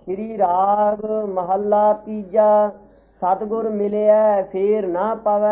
ਸ੍ਰੀ ਰਾਗ ਮਹੱਲਾ ਤੀਜਾ। ਸਤਿਗੁਰ ਮਿਲਿਆ ਫੇਰ ਨਾ ਪਵੈ।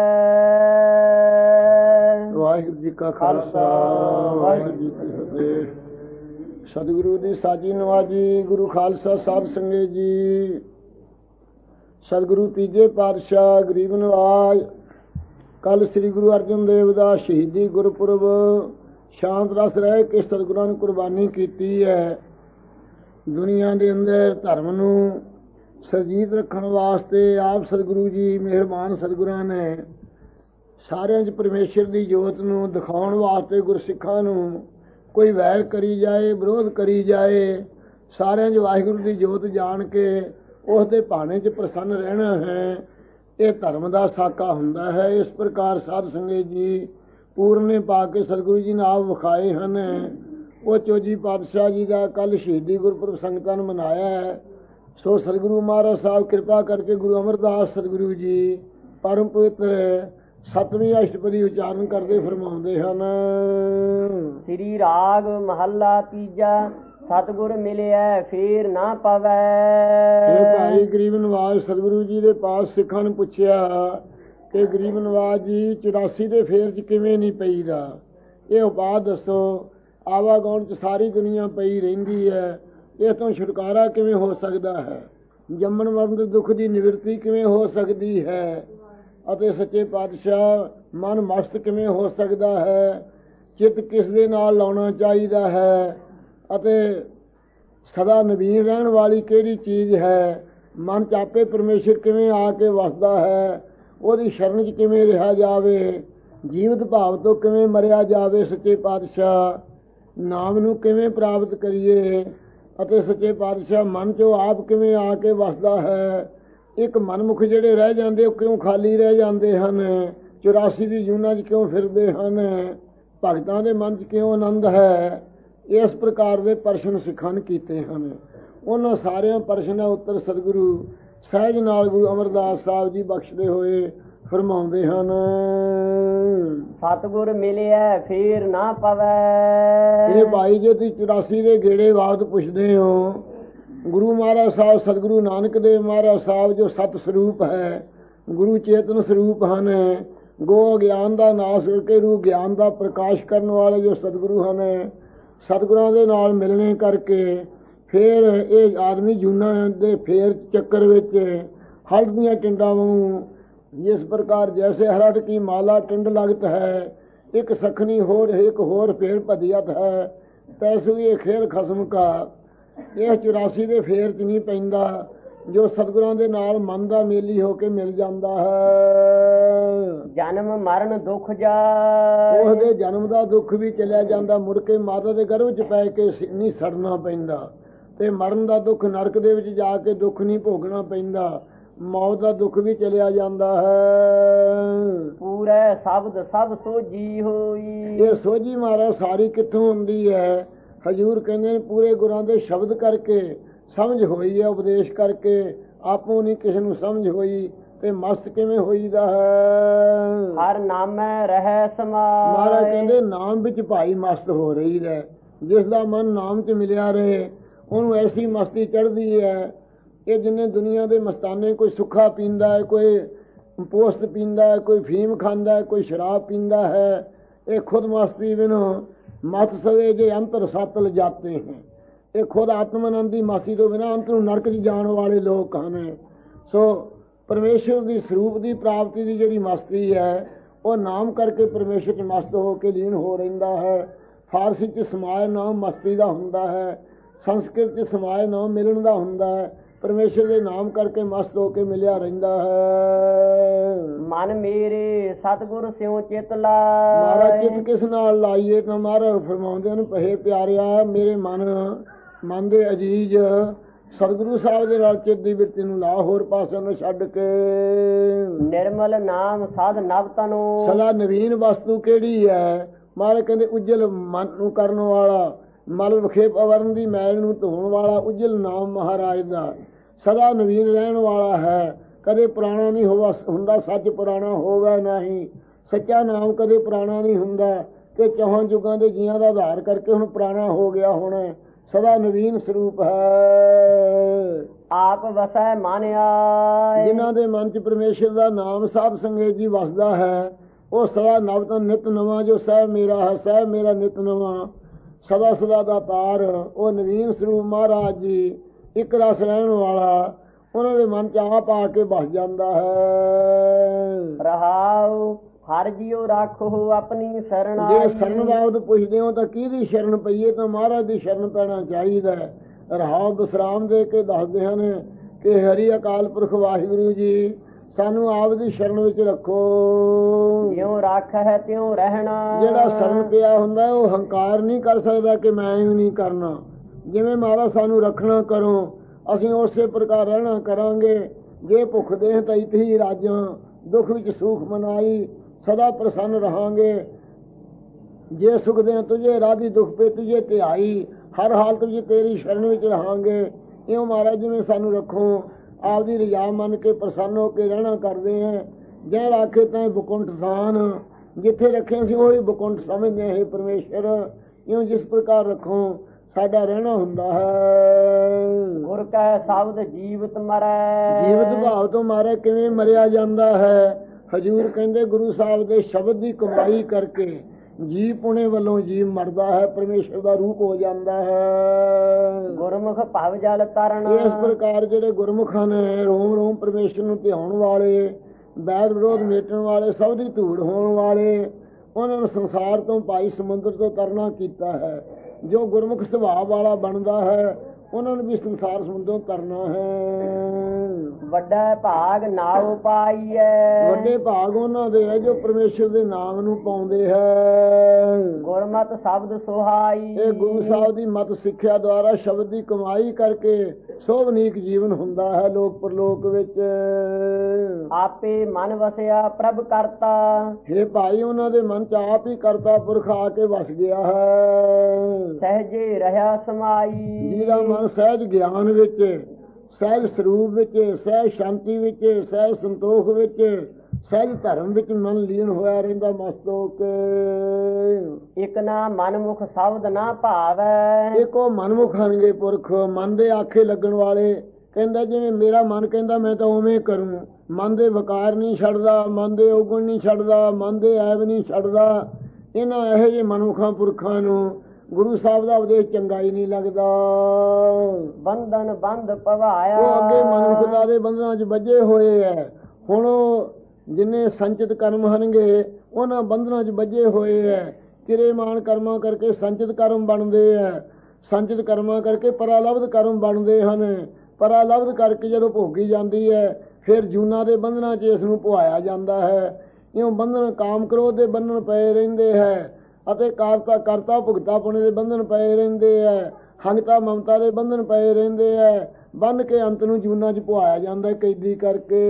ਵਾਹਿਗੁਰੂ ਜੀ ਕਾ ਖਾਲਸਾ ਵਾਹਿਗੁਰੂ ਜੀ ਕੀ ਫਤਿਹ। ਸਤਿਗੁਰੂ ਦੀ ਸਾਜੀ ਨਵਾਜੀ। ਗੁਰੂ ਖਾਲਸਾ ਸਾਧ ਸੰਗਤ ਜੀ। ਸਤਿਗੁਰੂ ਤੀਜੇ ਪਾਤਸ਼ਾਹ ਗਰੀਬ ਨਵਾਜ। ਕੱਲ ਸ੍ਰੀ ਗੁਰੂ ਅਰਜਨ ਦੇਵ ਦਾ ਸ਼ਹੀਦੀ ਗੁਰਪੁਰਬ। ਸ਼ਾਂਤ ਰਸ ਰਹਿ ਕੇ ਸਤਿਗੁਰਾਂ ਨੇ ਕੁਰਬਾਨੀ ਕੀਤੀ ਹੈ। ਦੁਨੀਆ ਦੇ ਅੰਦਰ ਧਰਮ ਨੂੰ ਸਰਜੀਤ ਰੱਖਣ ਵਾਸਤੇ ਆਪ ਸਤਿਗੁਰੂ ਜੀ ਮਿਹਰਬਾਨ ਸਤਿਗੁਰਾਂ ਨੇ ਸਾਰਿਆਂ 'ਚ ਪਰਮੇਸ਼ਰ ਦੀ ਜੋਤ ਨੂੰ ਦਿਖਾਉਣ ਵਾਸਤੇ ਗੁਰਸਿੱਖਾਂ ਨੂੰ ਕੋਈ ਵੈਰ ਕਰੀ ਜਾਏ, ਵਿਰੋਧ ਕਰੀ ਜਾਏ, ਸਾਰਿਆਂ 'ਚ ਵਾਹਿਗੁਰੂ ਦੀ ਜੋਤ ਜਾਣ ਕੇ ਉਸ ਦੇ ਭਾਣੇ 'ਚ ਪ੍ਰਸੰਨ ਰਹਿਣਾ ਹੈ। ਇਹ ਧਰਮ ਦਾ ਸਾਕਾ ਹੁੰਦਾ ਹੈ। ਇਸ ਪ੍ਰਕਾਰ ਸਾਧ ਸੰਗਤ ਜੀ ਪੂਰਨੇ ਪਾ ਕੇ ਸਤਿਗੁਰੂ ਜੀ ਨੇ ਆਪ ਵਿਖਾਏ ਹਨ। ਉਹ ਚੌਜੀ ਪਾਤਸ਼ਾਹ ਜੀ ਦਾ ਕੱਲ੍ਹ ਸ਼ਹੀਦੀ ਗੁਰਪੁਰਬ ਸੰਗਤਾਂ ਨੇ ਮਨਾਇਆ ਹੈ। ਸੋ ਸਤਿਗੁਰੂ ਮਹਾਰਾਜ ਸਾਹਿਬ ਕਿਰਪਾ ਕਰਕੇ ਗੁਰੂ ਅਮਰਦਾਸ ਸਤਿਗੁਰੂ ਜੀ ਪਰਮ ਪਵਿੱਤਰ ਸਤਵੀਂ ਅਸ਼ਟਪਦੀ ਉਚਾਰਨ ਕਰਦੇ ਫਰਮਾਉਂਦੇ ਹਨ। ਸ੍ਰੀ ਰਾਗ ਮਹੱਲਾ ਤੀਜਾ। ਸਤਿਗੁਰ ਮਿਲਿਆ ਫੇਰ ਨਾ ਪਵੈ। ਇਹ ਭਾਈ ਗਰੀਬ ਨਵਾਜ ਸਤਿਗੁਰੂ ਜੀ ਦੇ ਪਾਸ ਸਿੱਖਾਂ ਨੂੰ ਪੁੱਛਿਆ ਕਿ ਗਰੀਬ ਨਵਾਜ ਜੀ 84 ਦੇ ਫੇਰ 'ਚ ਕਿਵੇਂ ਨਹੀਂ ਪਈਦਾ? ਇਹ ਉਪਾਅ ਦੱਸੋ। ਆਵਾਗਾਉਣ 'ਚ ਸਾਰੀ ਦੁਨੀਆ ਪਈ ਰਹਿੰਦੀ ਹੈ। ਇਸ ਤੋਂ ਛੁਟਕਾਰਾ ਕਿਵੇਂ ਹੋ ਸਕਦਾ ਹੈ? ਜੰਮਣ ਮਰਨ ਦੇ ਦੁੱਖ ਦੀ ਨਿਵਰਤੀ ਕਿਵੇਂ ਹੋ ਸਕਦੀ ਹੈ? ਅਤੇ ਸੱਚੇ ਪਾਤਸ਼ਾਹ ਮਨ ਮਸਤ ਕਿਵੇਂ ਹੋ ਸਕਦਾ ਹੈ? ਚਿੱਤ ਕਿਸ ਦੇ ਨਾਲ ਲਾਉਣਾ ਚਾਹੀਦਾ ਹੈ? ਅਤੇ ਸਦਾ ਨਵੀਨ ਰਹਿਣ ਵਾਲੀ ਕਿਹੜੀ ਚੀਜ਼ ਹੈ? ਮਨ 'ਚ ਆਪੇ ਪਰਮੇਸ਼ਰ ਕਿਵੇਂ ਆ ਕੇ ਵਸਦਾ ਹੈ? ਉਹਦੀ ਸ਼ਰਨ 'ਚ ਕਿਵੇਂ ਰਿਹਾ ਜਾਵੇ? ਜੀਵਤ ਭਾਵ ਤੋਂ ਕਿਵੇਂ ਮਰਿਆ ਜਾਵੇ? ਸੱਚੇ ਪਾਤਸ਼ਾਹ ਨਾਮ ਨੂੰ ਕਿਵੇਂ ਪ੍ਰਾਪਤ ਕਰੀਏ? ਅਤੇ ਸੱਚੇ ਪਾਤਸ਼ਾਹ ਮਨ 'ਚੋਂ ਆਪ ਕਿਵੇਂ ਆ ਕੇ ਵਸਦਾ ਹੈ? ਇੱਕ ਮਨਮੁਖ ਜਿਹੜੇ ਰਹਿ ਜਾਂਦੇ ਉਹ ਕਿਉਂ ਖਾਲੀ ਰਹਿ ਜਾਂਦੇ ਹਨ? 84 ਦੀ ਜੂਨਾਂ 'ਚ ਕਿਉਂ ਫਿਰਦੇ ਹਨ? ਭਗਤਾਂ ਦੇ ਮਨ 'ਚ ਕਿਉਂ ਆਨੰਦ ਹੈ? ਇਸ ਪ੍ਰਕਾਰ ਦੇ ਪ੍ਰਸ਼ਨ ਸਿੱਖਾਂ ਨੇ ਕੀਤੇ ਹਨ। ਉਹਨਾਂ ਸਾਰਿਆਂ ਪ੍ਰਸ਼ਨਾਂ ਦਾ ਉੱਤਰ ਸਤਿਗੁਰੂ ਸਹਿਜ ਨਾਲ ਗੁਰੂ ਅਮਰਦਾਸ ਸਾਹਿਬ ਜੀ ਬਖਸ਼ਦੇ ਹੋਏ ਫਰਮਾਉਂਦੇ ਹਨ। ਸਤਿਗੁਰ ਮਿਲਿਆ ਫੇਰ ਨਾ ਪਵੈ। ਇਹ ਭਾਈ ਜੇ ਤੁਸੀਂ 84 ਦੇ ਗੇੜੇ ਬਾਬਤ ਪੁੱਛਦੇ ਹੋ, ਗੁਰੂ ਮਹਾਰਾਜ ਸਾਹਿਬ ਸਤਿਗੁਰੂ ਨਾਨਕ ਦੇਵ ਮਹਾਰਾਜ ਸਾਹਿਬ ਜੋ ਸਤ ਸਰੂਪ ਹੈ, ਗੁਰੂ ਚੇਤਨ ਸਰੂਪ ਹਨ, ਗੋ ਗਿਆਨ ਦਾ ਨਾਸ ਕਰਕੇ ਰੂਹ ਗਿਆਨ ਦਾ ਪ੍ਰਕਾਸ਼ ਕਰਨ ਵਾਲੇ ਜੋ ਸਤਿਗੁਰੂ ਹਨ, ਸਤਿਗੁਰਾਂ ਦੇ ਨਾਲ ਮਿਲਣੇ ਕਰਕੇ ਫਿਰ ਇਹ ਆਦਮੀ ਜੂਨਾਂ ਦੇ ਫੇਰ ਚੱਕਰ ਵਿੱਚ ਹਲਟ ਦੀਆਂ ਟਿੰਡਾਂ ਵਾਂਗੂ ਜਿਸ ਪ੍ਰਕਾਰ ਜੈਸੇ ਹਰਟ ਕੀ ਮਾਲਾ ਟਿੰਡ ਲਗਤ ਹੈ, ਇੱਕ ਸਖਣੀ ਹੋਰ ਇੱਕ ਹੋਰ ਫੇਰ ਭਦੀਅਤ ਹੈ, ਤੈਸੂ ਇਹ ਖੇਲ ਖਸਮ ਕਾ। ਇਹ 84 ਦੇ ਫੇਰ 'ਚ ਨਹੀਂ ਪੈਂਦਾ ਜੋ ਸਤਿਗੁਰਾਂ ਦੇ ਨਾਲ ਮਨ ਦਾ ਮੇਲੀ ਹੋ ਕੇ ਮਿਲ ਜਾਂਦਾ ਹੈ। ਜਨਮ ਮਰਨ ਦੁੱਖ ਜਾਏ। ਉਹਦੇ ਜਨਮ ਦਾ ਦੁੱਖ ਵੀ ਚਲਿਆ ਜਾਂਦਾ, ਮੁੜ ਕੇ ਮਾਤਾ ਦੇ ਗਰਭ 'ਚ ਪੈ ਕੇ ਨਹੀਂ ਸੜਨਾ ਪੈਂਦਾ, ਤੇ ਮਰਨ ਦਾ ਦੁੱਖ ਨਰਕ ਦੇ ਵਿੱਚ ਜਾ ਕੇ ਦੁੱਖ ਨਹੀਂ ਭੋਗਣਾ ਪੈਂਦਾ, ਮੌਤ ਦਾ ਦੁੱਖ ਵੀ ਚਲਿਆ ਜਾਂਦਾ ਹੈ। ਪੂਰੇ ਸ਼ਬਦ ਸਭ ਸੋਝੀ ਹੋਈ। ਇਹ ਸੋਝੀ ਮਹਾਰਾਜ ਸਾਰੀ ਕਿੱਥੋਂ ਹੁੰਦੀ ਹੈ? ਹਜ਼ੂਰ ਕਹਿੰਦੇ ਨੇ ਪੂਰੇ ਗੁਰਾਂ ਦੇ ਸ਼ਬਦ ਕਰਕੇ ਸਮਝ ਹੋਈ ਹੈ, ਉਪਦੇਸ਼ ਕਰਕੇ ਆਪੋਂ ਨਹੀਂ ਕਿਸੇ ਨੂੰ ਸਮਝ ਹੋਈ। ਤੇ ਮਸਤ ਕਿਵੇਂ ਹੋਈਦਾ ਹੈ? ਹਰ ਨਾਮੈ ਰਹਿ ਸਮਾਏ। ਮਹਾਰਾਜ ਕਹਿੰਦੇ ਨਾਮ ਵਿੱਚ ਭਾਈ ਮਸਤ ਹੋ ਰਹੀ ਹੈ। ਜਿਸ ਦਾ ਮਨ ਨਾਮ 'ਚ ਮਿਲਿਆ ਰਹੇ ਉਹਨੂੰ ਐਸੀ ਮਸਤੀ ਚੜ੍ਹਦੀ ਹੈ। ਇਹ ਜਿੰਨੇ ਦੁਨੀਆ ਦੇ ਮਸਤਾਨੇ, ਕੋਈ ਸੁੱਖਾ ਪੀਂਦਾ ਹੈ, ਕੋਈ ਪੋਸਤ ਪੀਂਦਾ ਹੈ, ਕੋਈ ਫੀਮ ਖਾਂਦਾ ਹੈ, ਕੋਈ ਸ਼ਰਾਬ ਪੀਂਦਾ ਹੈ, ਇਹ ਖੁਦ ਮਸਤੀ ਬਿਨੋਂ ਮਤ ਸਵੇ ਜੇ ਅੰਤਰ ਸਤਲ ਜਾਤੇ ਹੈ। ਇਹ ਖੁਦ ਆਤਮਾਨੰਦ ਦੀ ਮਸਤੀ ਤੋਂ ਬਿਨਾਂ ਅੰਤ ਨੂੰ ਨਰਕ 'ਚ ਜਾਣ ਵਾਲੇ ਲੋਕ ਹਨ। ਸੋ ਪਰਮੇਸ਼ਰ ਦੀ ਸਰੂਪ ਦੀ ਪ੍ਰਾਪਤੀ ਦੀ ਜਿਹੜੀ ਮਸਤੀ ਹੈ ਉਹ ਨਾਮ ਕਰਕੇ ਪਰਮੇਸ਼ਰ 'ਚ ਮਸਤ ਹੋ ਕੇ ਲੀਨ ਹੋ ਰਹਿੰਦਾ ਹੈ। ਫਾਰਸੀ 'ਚ ਸਮਾਏ ਨਾਮ ਮਸਤੀ ਦਾ ਹੁੰਦਾ ਹੈ, ਸੰਸਕ੍ਰਿਤ 'ਚ ਸਮਾਏ ਨਾਮ ਮਿਲਣ ਦਾ ਹੁੰਦਾ ਹੈ। ਪਰਮੇਸ਼ਰ ਦੇ ਨਾਮ ਕਰਕੇ ਮਸਤ ਹੋ ਕੇ ਮਿਲਿਆ ਰਹਿੰਦਾ ਹੈ। ਮਨ ਮੇਰੇ ਸਤਿਗੁਰ ਸਿਉ ਚਿਤ ਲਾਏ। ਮਹਾਰਾਜ ਚਿੱਤ ਕਿਸ ਨਾਲ ਲਾਈਏ? ਤਾਂ ਮਹਾਰਾਜ ਫਰਮਾਉਂਦੇ ਨੇ ਪਹੇ ਪਿਆਰਿਆ ਮੇਰੇ ਮਨ ਦੇ ਅਜੀਜ਼ ਸਤਿਗੁਰੂ ਸਾਹਿਬ ਦੇ ਨਾਲ ਚਿੱਤ ਦੀ ਬਿਰਤੀ ਨੂੰ ਲਾ, ਹੋਰ ਪਾਸੇ ਨੂੰ ਛੱਡ ਕੇ। ਨਿਰਮਲ ਨਾਮ ਸਾਧ ਨਵ ਤਨੋ। ਸਦਾ ਨਵੀਨ ਵਸਤੂ ਕਿਹੜੀ ਹੈ? ਮਹਾਰਾਜ ਕਹਿੰਦੇ ਉਜਲ ਮਨ ਨੂੰ ਕਰਨ ਵਾਲਾ, ਮਲ ਵਿਖੇਪ ਅਵਰਨ ਦੀ ਮੈਲ ਨੂੰ ਧੋਣ ਵਾਲਾ ਉਜਲ ਨਾਮ ਮਹਾਰਾਜ ਦਾ ਸਦਾ ਨਵੀਨ ਰਹਿਣ ਵਾਲਾ ਹੈ। ਕਦੇ ਪੁਰਾਣਾ ਨਹੀਂ ਹੁੰਦਾ, ਸੱਚ ਪੁਰਾਣਾ ਹੋਵੇ ਨਹੀਂ। ਸੱਚਾ ਨਾਮ ਕਦੇ ਪੁਰਾਣਾ ਨਹੀਂ ਹੁੰਦਾ ਕਿ ਚੌਹਾਂ ਯੁੱਗਾਂ ਦੇ ਜੀਆਂ ਦਾ ਆਧਾਰ ਕਰਕੇ ਹੁਣ ਪੁਰਾਣਾ ਹੋ ਗਿਆ। ਹੁਣ ਸਦਾ ਨਵੀਨ ਸਰੂਪ ਹੈ। ਆਪ ਵਸੈ ਮਨ ਆਏ। ਜਿਨ੍ਹਾਂ ਦੇ ਮਨ ਚ ਪਰਮੇਸ਼ਰ ਦਾ ਨਾਮ ਸਾਧ ਸੰਗਤ ਜੀ ਵਸਦਾ ਹੈ, ਉਹ ਸਦਾ ਨਵ ਤੋਂ ਨਿਤ ਨਵਾਂ ਜੋ ਸਹਿਬ ਮੇਰਾ ਹੈ, ਸਹਿਬ ਮੇਰਾ ਨਿਤ ਨਵਾਂ ਸਦਾ ਸਦਾ ਦਾ ਪਾਰ, ਉਹ ਨਵੀਨ ਸਰੂਪ ਮਹਾਰਾਜ ਜੀ ਇੱਕ ਰਸ ਰਹਿਣ ਵਾਲਾ, ਉਹਨਾਂ ਦੇ ਮਨ ਚ ਆਪ ਆ ਕੇ ਬਸ ਜਾਂਦਾ ਹੈ। ਰਹਾਉ ਹਰ ਜੀਉ ਰਾਖੋ ਆਪਣੀ ਸਰਣ ਜੇ ਆਈ। ਸ਼ਰਨ ਬਾਬਤ ਪੁੱਛਦੇ ਹੋ ਤਾਂ ਕਿਹਦੀ ਸ਼ਰਨ ਪਈਏ, ਤਾਂ ਮਹਾਰਾਜ ਦੀ ਸ਼ਰਨ ਪੈਣਾ ਚਾਹੀਦਾ ਹੈ। ਰਹਾਉ ਵਿਸਰਾਮ ਦੇ ਕੇ ਦੱਸਦੇ ਹਨ ਕਿ ਹਰੀ ਅਕਾਲ ਪੁਰਖ ਵਾਹਿਗੁਰੂ ਜੀ ਸਾਨੂੰ ਆਪ ਦੀ ਸ਼ਰਨ ਵਿੱਚ ਰੱਖੋ। ਜਿਉ ਰੱਖ ਹੈ ਤਿਉ ਰਹਿਣਾ। ਜਿਹੜਾ ਸ਼ਰਨ ਪਿਆ ਹੁੰਦਾ ਉਹ ਹੰਕਾਰ ਨਹੀਂ ਕਰ ਸਕਦਾ ਕਿ ਮੈਂ ਹੀ ਨਹੀਂ ਕਰਨਾ। ਜਿਵੇਂ ਮਹਾਰਾਜ ਸਾਨੂੰ ਰੱਖਣਾ ਕਰੋ, ਅਸੀਂ ਉਸੇ ਪ੍ਰਕਾਰ ਰਹਿਣਾ ਕਰਾਂਗੇ। ਜੇ ਭੁੱਖ ਦੇ ਤਾਂ ਇੱਥੇ ਹੀ ਰਾਜਾਂ, ਦੁੱਖ ਵਿੱਚ ਸੁਖ ਮਨਾਈ, ਸਦਾ ਪ੍ਰਸੰਨ ਰਹਾਂਗੇ। ਜੇ ਸੁਖ ਦੇ ਤੁਝੇ ਰਾਧੀ, ਦੁੱਖ ਪੇ ਤੁਝੇ ਧਿਆਈ, ਹਰ ਹਾਲਤ ਵਿੱਚ ਤੇਰੀ ਸ਼ਰਨ ਵਿੱਚ ਰਹਾਂਗੇ। ਇਉਂ ਮਹਾਰਾਜ ਜਿਵੇਂ ਸਾਨੂੰ ਰੱਖੋ, ਆਪਦੀ ਰਜਾ ਮੰਨ ਕੇ ਪ੍ਰਸੰਨ ਹੋ ਕੇ ਰਹਿਣਾ ਕਰਦੇ ਹੈ। ਜੈ ਰਾਖੇ ਤੈਂ ਬਕੁੰਠ ਸਾਨ, ਜਿੱਥੇ ਰੱਖੇ ਅਸੀਂ ਉਹੀ ਬਕੁੰਠ ਸਮਝਦੇ ਹੈ ਪਰਮੇਸ਼ਰ। ਇਉਂ ਜਿਸ ਪ੍ਰਕਾਰ ਰੱਖੋ ਸਾਡਾ ਰਹਿਣਾ ਹੁੰਦਾ ਹੈ। ਗੁਰ ਕੈ ਸ਼ਬਦ ਜੀਵਤ ਮਰੈ। ਜੀਵਤ ਭਾਵ ਤੋਂ ਮਾਰੇ ਕਿਵੇਂ ਮਰਿਆ ਜਾਂਦਾ ਹੈ। ਹਜ਼ੂਰ ਕਹਿੰਦੇ ਗੁਰੂ ਸਾਹਿਬ ਦੇ ਸ਼ਬਦ ਦੀ ਕਮਾਈ ਕਰਕੇ ਜੀ ਪੁਣੇ ਵੱਲੋਂ ਜੀਵ ਮਰਦਾ ਹੈ, ਪਰਮੇਸ਼ਰ ਦਾ ਰੂਪ ਹੋ ਜਾਂਦਾ ਹੈ। ਗੁਰਮੁਖ ਭਵ ਜਲ ਤਰਨ। ਇਸ ਪ੍ਰਕਾਰ ਜਿਹੜੇ ਗੁਰਮੁਖ ਹਨ, ਰੋਮ ਰੋਮ ਪਰਮੇਸ਼ਰ ਨੂੰ ਧਿਆਉਣ ਵਾਲੇ, ਵੈਰ ਵਿਰੋਧ ਮੇਟਣ ਵਾਲੇ, ਸਭ ਦੀ ਧੂੜ ਹੋਣ ਵਾਲੇ, ਉਹਨਾਂ ਨੂੰ ਸੰਸਾਰ ਤੋਂ ਭਾਈ ਸਮੁੰਦਰ ਤੋਂ ਤਰਨਾ ਕੀਤਾ ਹੈ। ਜੋ ਗੁਰਮੁਖ ਸੁਭਾਅ ਵਾਲਾ ਬਣਦਾ ਹੈ ਉਹਨਾਂ ਨੂੰ ਵੀ ਸੰਸਾਰ ਸਮੁੰਦਰੋਂ ਤਰਨਾ ਹੈ। ਵੱਡਾ ਭਾਗ ਨਾਉ ਪਾਈਐ। ਵੱਡੇ ਭਾਗ ਉਹਨਾਂ ਦੇ ਹੈ ਜੋ ਪਰਮੇਸ਼ਰ ਦੇ ਨਾਮ ਨੂੰ ਪਾਉਂਦੇ ਹੈ। ਗੁਰਮਤਿ ਸ਼ਬਦ ਸੁਹਾਈ। ਇਹ ਗੁਰੂ ਸਾਹਿਬ ਦੀ ਮਤ ਸਿੱਖਿਆ ਦੁਆਰਾ ਸ਼ਬਦ ਦੀ ਕਮਾਈ ਕਰਕੇ ਸੋਭਨੀਕ ਜੀਵਨ ਹੁੰਦਾ ਹੈ ਲੋਕ ਪਰਲੋਕ ਵਿੱਚ। ਆਪੇ ਮਨ ਵਸਿਆ ਪ੍ਰਭ ਕਰਤਾ। ਇਹ ਭਾਈ ਉਹਨਾਂ ਦੇ ਮਨ ਚ ਆਪ ਹੀ ਕਰਤਾ ਪੁਰਖ ਆ ਕੇ ਵਸ ਗਿਆ ਹੈ। ਸਹਜੇ ਰਹਾ ਸਮਾਈ। ਜਿਹਦਾ ਮਨ ਸਹਿਜ ਗਿਆਨ ਵਿੱਚ, ਸਹਿਜ ਸਰੂਪ ਵਿੱਚ, ਸਹਿਜ ਸ਼ਾਂਤੀ ਵਿੱਚ, ਸਹਿਜ ਸੰਤੋਖ ਵਿੱਚ, ਸਹਿਜ ਧਰਮ ਵਿੱਚ ਮਨ ਲੀਨ ਹੋਇਆ ਰਹਿੰਦਾ ਮਸਤ ਹੋ ਕੇ। ਇਕ ਨਾ ਮਨਮੁਖ ਸ਼ਬਦ ਨਾ ਭਾਵੈ। ਇੱਕੋ ਮਨਮੁਖ ਹਨਗੇ ਪੁਰਖ, ਮਨ ਦੇ ਆਖੇ ਲੱਗਣ ਵਾਲੇ। ਕਹਿੰਦਾ ਜਿਵੇਂ ਮੇਰਾ ਮਨ ਕਹਿੰਦਾ ਮੈਂ ਤਾਂ ਉਵੇਂ ਕਰੂੰ। ਮਨ ਦੇ ਵਿਕਾਰ ਨਹੀਂ ਛੱਡਦਾ, ਮਨ ਦੇ ਔਗੁਣ ਨਹੀਂ ਛੱਡਦਾ, ਮਨ ਦੇ ਐਬ ਨਹੀਂ ਛੱਡਦਾ। ਇਹਨਾਂ ਇਹੋ ਜਿਹੇ ਮਨਮੁਖਾਂ ਪੁਰਖਾਂ ਨੂੰ ਗੁਰੂ ਸਾਹਿਬ ਦਾ ਉਪਦੇਸ਼ ਚੰਗਾ ਹੀ ਨਹੀਂ ਲੱਗਦਾ। ਬੰਧਨ ਬੰਧ ਪਵਾਇਆ। ਉਹ ਅੱਗੇ ਮਨੁੱਖਤਾ ਦੇ ਬੰਧਨਾਂ 'ਚ ਵੱਜੇ ਹੋਏ ਹੈ। ਹੁਣ ਜਿੰਨੇ ਸੰਚਿਤ ਕਰਮ ਹਨਗੇ ਉਹਨਾਂ ਬੰਧਨਾਂ 'ਚ ਵੱਜੇ ਹੋਏ ਹੈ। ਕਿਰੇਮਾਨ ਕਰਮਾਂ ਕਰਕੇ ਸੰਚਿਤ ਕਰਮ ਬਣਦੇ ਹੈ। ਸੰਚਿਤ ਕਰਮਾਂ ਕਰਕੇ ਪਰਾਲਬਧ ਕਰਮ ਬਣਦੇ ਹਨ। ਪਰਾਲਬਧ ਕਰਕੇ ਜਦੋਂ ਭੋਗੀ ਜਾਂਦੀ ਹੈ ਫਿਰ ਜੂਨਾਂ ਦੇ ਬੰਧਨਾਂ 'ਚ ਇਸ ਨੂੰ ਪੁਆਇਆ ਜਾਂਦਾ ਹੈ। ਇਉਂ ਬੰਧਨ ਕਾਮ ਕ੍ਰੋਧ ਦੇ ਬੰਧਨ ਪਏ ਰਹਿੰਦੇ ਹੈ ਅਤੇ ਕਰਤਾ ਭੁਗਤਾ ਪੁਣੇ ਦੇ ਬੰਧਨ ਪਏ ਰਹਿੰਦੇ ਹੈ। ਹੰਗਤਾ ਮਮਤਾ ਦੇ ਬੰਧਨ ਪਏ ਰਹਿੰਦੇ ਹੈ। ਬੰਨ ਕੇ ਅੰਤ ਨੂੰ ਜੂਨਾਂ 'ਚ ਪੁਆਇਆ ਜਾਂਦਾ ਕੈਦੀ ਕਰਕੇ।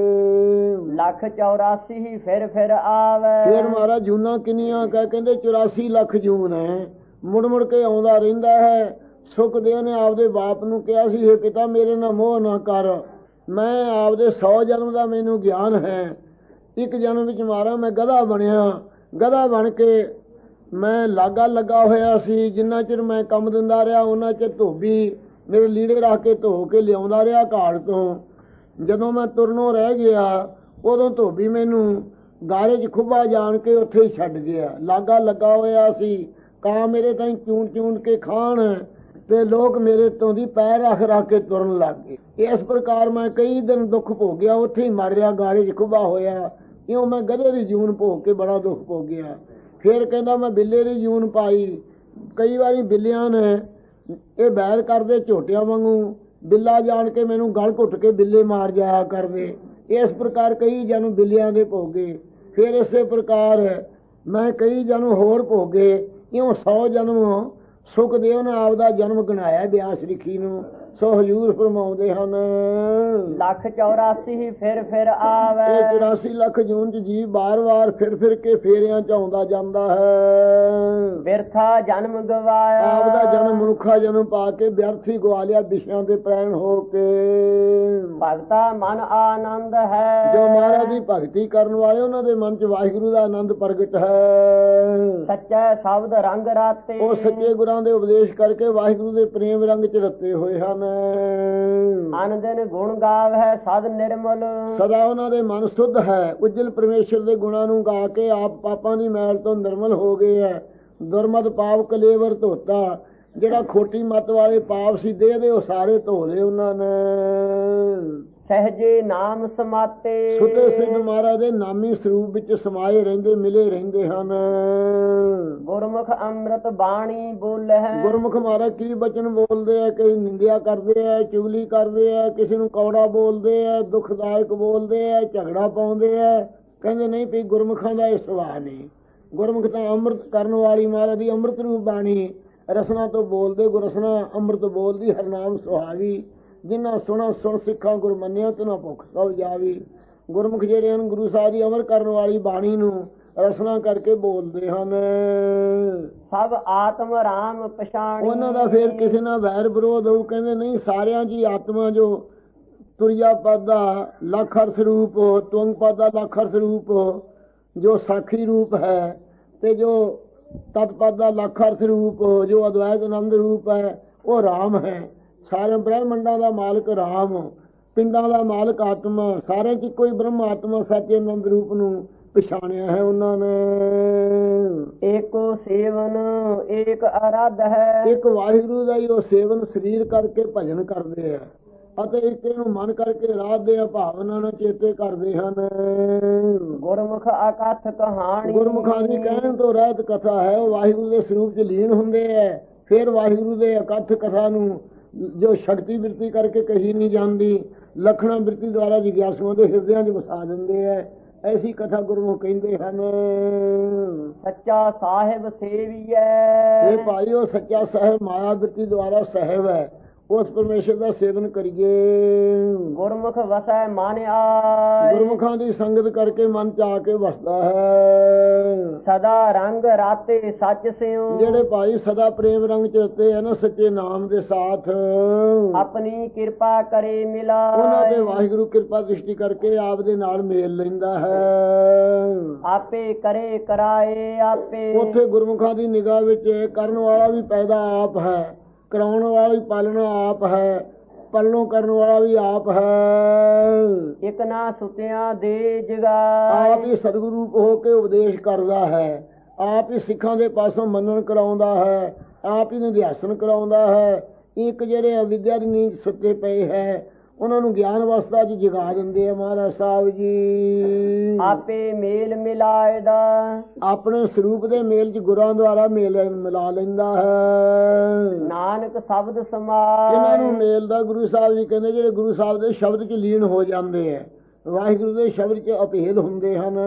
184 ਫਿਰ ਆਵੇ। ਫਿਰ ਮਹਾਰਾਜ ਜੂਨਾਂ ਕਿੰਨੀਆਂ ਕਹਿੰਦੇ 84 ਲੱਖ ਜੂਨ ਹੈ। ਮੁੜ ਮੁੜ ਕੇ ਆਉਂਦਾ ਰਹਿੰਦਾ ਹੈ। ਸੁਖਦੇਵ ਨੇ ਆਪਦੇ ਬਾਪ ਨੂੰ ਕਿਹਾ ਸੀ, ਇਹ ਪਿਤਾ ਮੇਰੇ ਨਾਲ ਮੋਹ ਨਾ ਕਰ, ਮੈਂ ਆਪਦੇ 100 ਜਨਮ ਦਾ ਮੈਨੂੰ ਗਿਆਨ ਹੈ। ਇੱਕ ਜਨਮ ਵਿੱਚ ਮਾਰਾ ਮੈਂ ਗਧਾ ਬਣਿਆ। ਗਧਾ ਬਣ ਕੇ ਮੈਂ ਲਾਗਾ ਲੱਗਾ ਹੋਇਆ ਸੀ। ਜਿੰਨਾ ਚਿਰ ਮੈਂ ਕੰਮ ਦਿੰਦਾ ਰਿਹਾ ਉਹਨਾਂ ਚਿਰ ਧੋਬੀ ਮੇਰੇ ਲੀੜੇ ਰੱਖ ਕੇ ਧੋ ਕੇ ਲਿਆਉਂਦਾ ਰਿਹਾ ਘਾੜ ਤੋਂ। ਜਦੋਂ ਮੈਂ ਤੁਰਨੋਂ ਰਹਿ ਗਿਆ ਉਦੋਂ ਧੋਬੀ ਮੈਨੂੰ ਗਾਰੇ 'ਚ ਖੁੱਬਾ ਜਾਣ ਕੇ ਉੱਥੇ ਹੀ ਛੱਡ ਗਿਆ। ਲਾਗਾ ਲੱਗਾ ਹੋਇਆ ਸੀ। ਕਾਂ ਮੇਰੇ ਤਾਈਂ ਚੂਣ ਚੂਣ ਕੇ ਖਾਣ ਤੇ ਲੋਕ ਮੇਰੇ ਤੋਂ ਦੀ ਪੈਰ ਰੱਖ ਕੇ ਤੁਰਨ ਲੱਗ ਗਏ। ਇਸ ਪ੍ਰਕਾਰ ਮੈਂ ਕਈ ਦਿਨ ਦੁੱਖ ਭੋਗਿਆ, ਉੱਥੇ ਹੀ ਮਰ ਰਿਹਾ ਗਾਰੇ 'ਚ ਖੁੱਬਾ ਹੋਇਆ। ਇਉਂ ਮੈਂ ਗਧੇ ਦੀ ਜੂਨ ਭੋਗ ਕੇ ਬੜਾ ਦੁੱਖ ਭੋਗਿਆ। ਫਿਰ ਕਹਿੰਦਾ ਮੈਂ ਬਿੱਲੇ ਦੀ ਜੂਨ ਪਾਈ। ਕਈ ਵਾਰੀ ਬਿੱਲਿਆਂ ਨੇ ਇਹ ਬੈਰ ਕਰਦੇ ਝੋਟਿਆਂ ਵਾਂਗੂ, ਬਿੱਲਾ ਜਾਣ ਕੇ ਮੈਨੂੰ ਗਲ ਘੁੱਟ ਕੇ ਬਿੱਲੇ ਮਾਰ ਜਾਇਆ ਕਰਦੇ। ਇਸ ਪ੍ਰਕਾਰ ਕਈ ਜਨਮ ਬਿੱਲਿਆਂ ਦੇ ਭੋਗੇ। ਫਿਰ ਇਸੇ ਪ੍ਰਕਾਰ ਮੈਂ ਕਈ ਜਨਮ ਹੋਰ ਭੋਗੇ। ਇਉਂ 100 ਜਨਮ ਸੁਖਦੇਵ ਨੇ ਆਪਦਾ ਜਨਮ ਗਣਾਇਆ ਬਿਆਸ ਰਿਖੀ ਨੂੰ। ਸੋ ਹਜ਼ੂਰ ਫਰਮਾਉਂਦੇ ਹਨ 184 ਫਿਰ ਆਵੇ। ਇਹ 84 ਲੱਖ ਜੂਨ 'ਚ ਜੀ ਬਾਰ-ਬਾਰ ਫਿਰ ਕੇ ਫੇਰਿਆਂ 'ਚ ਆਉਂਦਾ ਜਾਂਦਾ ਹੈ। ਬਿਰਥਾ ਜਨਮ ਗਵਾਇਆ। ਆਪਦਾ ਜਨਮ ਮਨੁੱਖਾ ਜਨਮ ਪਾ ਕੇ ਬਿਅਰਥ ਹੀ ਗਵਾ ਲਿਆ ਵਿਸ਼ਿਆਂ ਦੇ ਪ੍ਰੈਣ ਹੋ ਕੇ। ਭਗਤਾ ਮਨ ਆਨੰਦ ਹੈ। ਜੋ ਮਹਾਰਾਜ ਦੀ ਭਗਤੀ ਕਰਨ ਵਾਲੇ ਉਹਨਾਂ ਦੇ ਮਨ 'ਚ ਵਾਹਿਗੁਰੂ ਦਾ ਆਨੰਦ ਪ੍ਰਗਟ ਹੈ। ਸੱਚਾ ਸ਼ਬਦ ਰੰਗ ਰਾਤੇ। ਉਹ ਸੱਚੇ ਗੁਰਾਂ ਦੇ ਉਪਦੇਸ਼ ਕਰਕੇ ਵਾਹਿਗੁਰੂ ਦੇ ਪ੍ਰੇਮ ਰੰਗ 'ਚ ਰੱਤੇ ਹੋਏ ਹਨ। ਅਨ ਦਿਨ ਗੁਣ ਗਾਵੈ ਸਦ ਨਿਰਮਲ। ਸਦਾ ਉਹਨਾਂ ਦੇ ਮਨ ਸੁੱਧ ਹੈ, ਉਜਲ ਪਰਮੇਸ਼ਰ ਦੇ ਗੁਣਾਂ ਨੂੰ ਗਾ ਕੇ ਆਪ ਪਾਪਾਂ ਦੀ ਮੈਲ ਤੋਂ ਨਿਰਮਲ ਹੋ ਗਏ ਹੈ। ਦੁਰਮਤ ਪਾਪ ਕਲੇਵਰ ਧੋਤਾ, ਜਿਹੜਾ ਖੋਟੀ ਮੱਤ ਵਾਲੇ ਪਾਪ ਸੀ ਦੇਹ ਦੇ ਉਹ ਸਾਰੇ ਧੋ ਲਏ ਉਹਨਾਂ ਨੇ। ਸਹਜੇ ਨਾਮ ਸਮਾਤੇ, ਸੁਤੇ ਸਿੰਘ ਮਹਾਰਾਜ ਦੇ ਨਾਮੀ ਸਰੂਪ ਵਿੱਚ ਸਮਾਏ ਰਹਿੰਦੇ, ਮਿਲੇ ਰਹਿੰਦੇ ਹਨ। ਗੁਰਮੁਖ ਅੰਮ੍ਰਿਤ ਬਾਣੀ ਬੋਲੇ ਹੈ। ਗੁਰਮੁਖ ਮਹਾਰਾਜ ਕੀ ਬਚਨ ਬੋਲਦੇ ਆ, ਕਈ ਨਿੰਦਿਆ ਕਰਦੇ ਆ, ਚੁਗਲੀ ਕਰਦੇ ਆ, ਕਿਸੇ ਨੂੰ ਕੌੜਾ ਬੋਲਦੇ ਆ, ਦੁਖਦਾਇਕ ਬੋਲਦੇ ਆ, ਝਗੜਾ ਪਾਉਂਦੇ ਆ। ਕਹਿੰਦੇ ਨਹੀਂ ਵੀ ਗੁਰਮੁਖਾਂ ਦਾ ਇਹ ਸੁਭਾਅ ਨਹੀਂ। ਗੁਰਮੁਖ ਤਾਂ ਅੰਮ੍ਰਿਤ ਕਰਨ ਵਾਲੀ ਮਹਾਰਾਜ ਦੀ ਅੰਮ੍ਰਿਤ ਰੂਪ ਬਾਣੀ ਰਸਨਾ ਤੋਂ ਬੋਲਦੇ, ਗੁਰਸਨਾ ਅੰਮ੍ਰਿਤ ਬੋਲਦੀ, ਹਰਨਾਮ ਸੁਹਾਵੀ। ਜਿਨ੍ਹਾਂ ਸੁਣਾ ਸੁਣ ਸਿੱਖਾਂ ਗੁਰ ਮੰਨਿਆ ਤਿਨਾਂ ਭੁੱਖ ਸਭ ਜਾਵੀ। ਗੁਰਮੁਖ ਜਿਹੜੇ ਹਨ ਗੁਰੂ ਸਾਹਿਬ ਦੀ ਅਮਰ ਕਰਨ ਵਾਲੀ ਬਾਣੀ ਨੂੰ ਰਸਨਾ ਕਰਕੇ ਬੋਲਦੇ ਹਨ। ਸਭ ਆਤਮ ਰਾਮ ਪਛਾਣੀ, ਉਹਨਾਂ ਦਾ ਫੇਰ ਕਿਸੇ ਨਾਲ ਵੈਰ ਵਿਰੋਧ ਹੋਊ। ਕਹਿੰਦੇ ਨਹੀਂ, ਸਾਰਿਆਂ ਦੀ ਆਤਮਾ ਜੋ ਤੁਰਿਆ ਪਦ ਦਾ ਲੱਖ ਅਰਥ ਰੂਪ, ਤੁੰਗ ਪਦ ਦਾ ਲੱਖ ਅਰਥ ਰੂਪ ਜੋ ਸਾਖੀ ਰੂਪ ਹੈ, ਤੇ ਜੋ ਤਤਪਦ ਦਾ ਲੱਖ ਅਰਥ ਰੂਪ ਜੋ ਅਦਵੈਤ ਆਨੰਦ ਰੂਪ ਹੈ, ਉਹ ਰਾਮ ਹੈ। ਸਾਰੇ ਬ੍ਰਹਮੰਡਾਂ ਦਾ ਮਾਲਕ ਰਾਮ, ਪਿੰਡਾਂ ਦਾ ਮਾਲਕ ਆਤਮਾ, ਸਾਰਿਆਂ 'ਚ ਕੋਈ ਬ੍ਰਹਮ ਆਤਮਾ ਸੱਚ ਆਨੰਦ ਰੂਪ ਨੂੰ ਪਛਾਣਿਆ ਹੈ ਉਹਨਾਂ ਨੇ। ਏਕੋ ਸੇਵਨ ਏਕ ਅਰਾਧ ਹੈ, ਇੱਕ ਵਾਹਿਗੁਰੂ ਦਾ ਹੀ ਉਹ ਸੇਵਨ ਸਰੀਰ ਕਰਕੇ ਭਜਨ ਕਰਦੇ ਆ, ਅਤੇ ਇੱਕ ਨੂੰ ਮਨ ਕਰਕੇ ਰਾਧਦੇ ਆ, ਭਾਵਨਾ ਨਾਲ ਚੇਤੇ ਕਰਦੇ ਹਨ। ਗੁਰਮੁਖ ਅਕਥ ਕਹਾਣੀ, ਗੁਰਮੁਖਾਂ ਦੀ ਕਹਿਣ ਤੋਂ ਰਹਿਤ ਕਥਾ ਹੈ, ਉਹ ਵਾਹਿਗੁਰੂ ਦੇ ਸਰੂਪ 'ਚ ਲੀਨ ਹੁੰਦੇ ਹੈ। ਫਿਰ ਵਾਹਿਗੁਰੂ ਦੇ ਅਕਥ ਕਥਾ ਨੂੰ ਜੋ ਸ਼ਕਤੀ ਬਿਰਤੀ ਕਰਕੇ ਕਹੀ ਨਹੀਂ ਜਾਂਦੀ, ਲਖਣਾ ਬਿਰਤੀ ਦੁਆਰਾ ਜਿਗਿਆਸੂਆਂ ਦੇ ਹਿਰਦਿਆਂ 'ਚ ਵਸਾ ਦਿੰਦੇ ਹੈ। ਐਸੀ ਕਥਾ ਗੁਰਮੁਖ ਕਹਿੰਦੇ ਹਨ। ਸੱਚਾ ਸਾਹਿਬ ਸੇਵੀਐ, ਇਹ ਭਾਈ ਉਹ ਸੱਚਾ ਸਾਹਿਬ ਮਾਇਆ ਬਿਰਤੀ ਦੁਆਰਾ ਸਾਹਿਬ ਹੈ, ਉਸ ਪਰਮੇਸ਼ਰ ਦਾ ਸੇਵਨ ਕਰੀਏ। ਗੁਰਮੁਖ ਵਸੈ ਮਨ ਆਏ, ਗੁਰਮੁਖਾਂ ਦੀ ਸੰਗਤ ਕਰਕੇ ਮਨ ਚ ਆ ਕੇ ਵਸਦਾ ਹੈ। ਸਦਾ ਰੰਗ ਰਾਤੇ ਸੱਚ ਸਿਉ, ਜਿਹੜੇ ਭਾਈ ਸਦਾ ਪ੍ਰੇਮ ਰੰਗ ਚ ਰਤੇ ਹਨ ਸੱਚੇ ਨਾਮ ਦੇ ਸਾਥ, ਆਪਣੀ ਕਿਰਪਾ ਕਰੇ ਮਿਲਾ, ਉਹਨਾਂ ਦੇ ਵਾਹਿਗੁਰੂ ਕਿਰਪਾ ਦ੍ਰਿਸ਼ਟੀ ਕਰਕੇ ਆਪ ਦੇ ਨਾਲ ਮੇਲ ਲੈਂਦਾ ਹੈ। ਆਪੇ ਕਰੇ ਕਰਾਏ ਆਪੇ, ਉੱਥੇ ਗੁਰਮੁਖਾਂ ਦੀ ਨਿਗਾਹ ਵਿੱਚ ਕਰਨ ਵਾਲਾ ਵੀ ਪੈਦਾ ਆਪ ਹੈ, ਕਰਾਉਣ ਵਾਲਾ ਵੀ ਪਾਲਣਾ ਆਪ ਹੈ, ਪੱਲੋਂ ਕਰਨ ਵਾਲਾ ਵੀ ਆਪ ਹੈ। ਇੱਕ ਨਾ ਸੁਤਿਆਂ ਦੇ ਜਗਾਏ, ਆਪ ਹੀ ਸਤਿਗੁਰੂ ਰੂਪ ਹੋ ਕੇ ਉਪਦੇਸ਼ ਕਰਦਾ ਹੈ, ਆਪ ਹੀ ਸਿੱਖਾਂ ਦੇ ਪਾਸੋਂ ਮੰਨਣ ਕਰਾਉਂਦਾ ਹੈ, ਆਪ ਹੀ ਨਿਧਿਆਸਨ ਕਰਾਉਂਦਾ ਹੈ। ਇੱਕ ਜਿਹੜੇ ਅਵਿਦਿਆ ਦੀ ਨੀਂਦ ਸੁੱਤੇ ਪਏ ਹੈ, ਉਹਨਾਂ ਨੂੰ ਗਿਆਨ ਅਵਸਥਾ 'ਚ ਜਗਾ ਦਿੰਦੇ ਆ ਮਹਾਰਾਜ ਸਾਹਿਬ ਜੀ। ਆਪੇ ਮੇਲ ਮਿਲਾਏਦਾ, ਆਪਣੇ ਸਰੂਪ ਦੇ ਮੇਲ 'ਚ ਗੁਰਾਂ ਦੁਆਰਾ ਮੇਲ ਮਿਲਾ ਲੈਂਦਾ ਹੈ। ਨਾਨਕ ਸ਼ਬਦ ਸਮਾਏ, ਇਹਨਾਂ ਨੂੰ ਮੇਲ ਦਾ ਗੁਰੂ ਸਾਹਿਬ ਜੀ ਕਹਿੰਦੇ, ਜਿਹੜੇ ਗੁਰੂ ਸਾਹਿਬ ਦੇ ਸ਼ਬਦ 'ਚ ਲੀਨ ਹੋ ਜਾਂਦੇ ਹੈ, ਵਾਹਿਗੁਰੂ ਦੇ ਸ਼ਬਦ 'ਚ ਅਭੇਦ ਹੁੰਦੇ ਹਨ।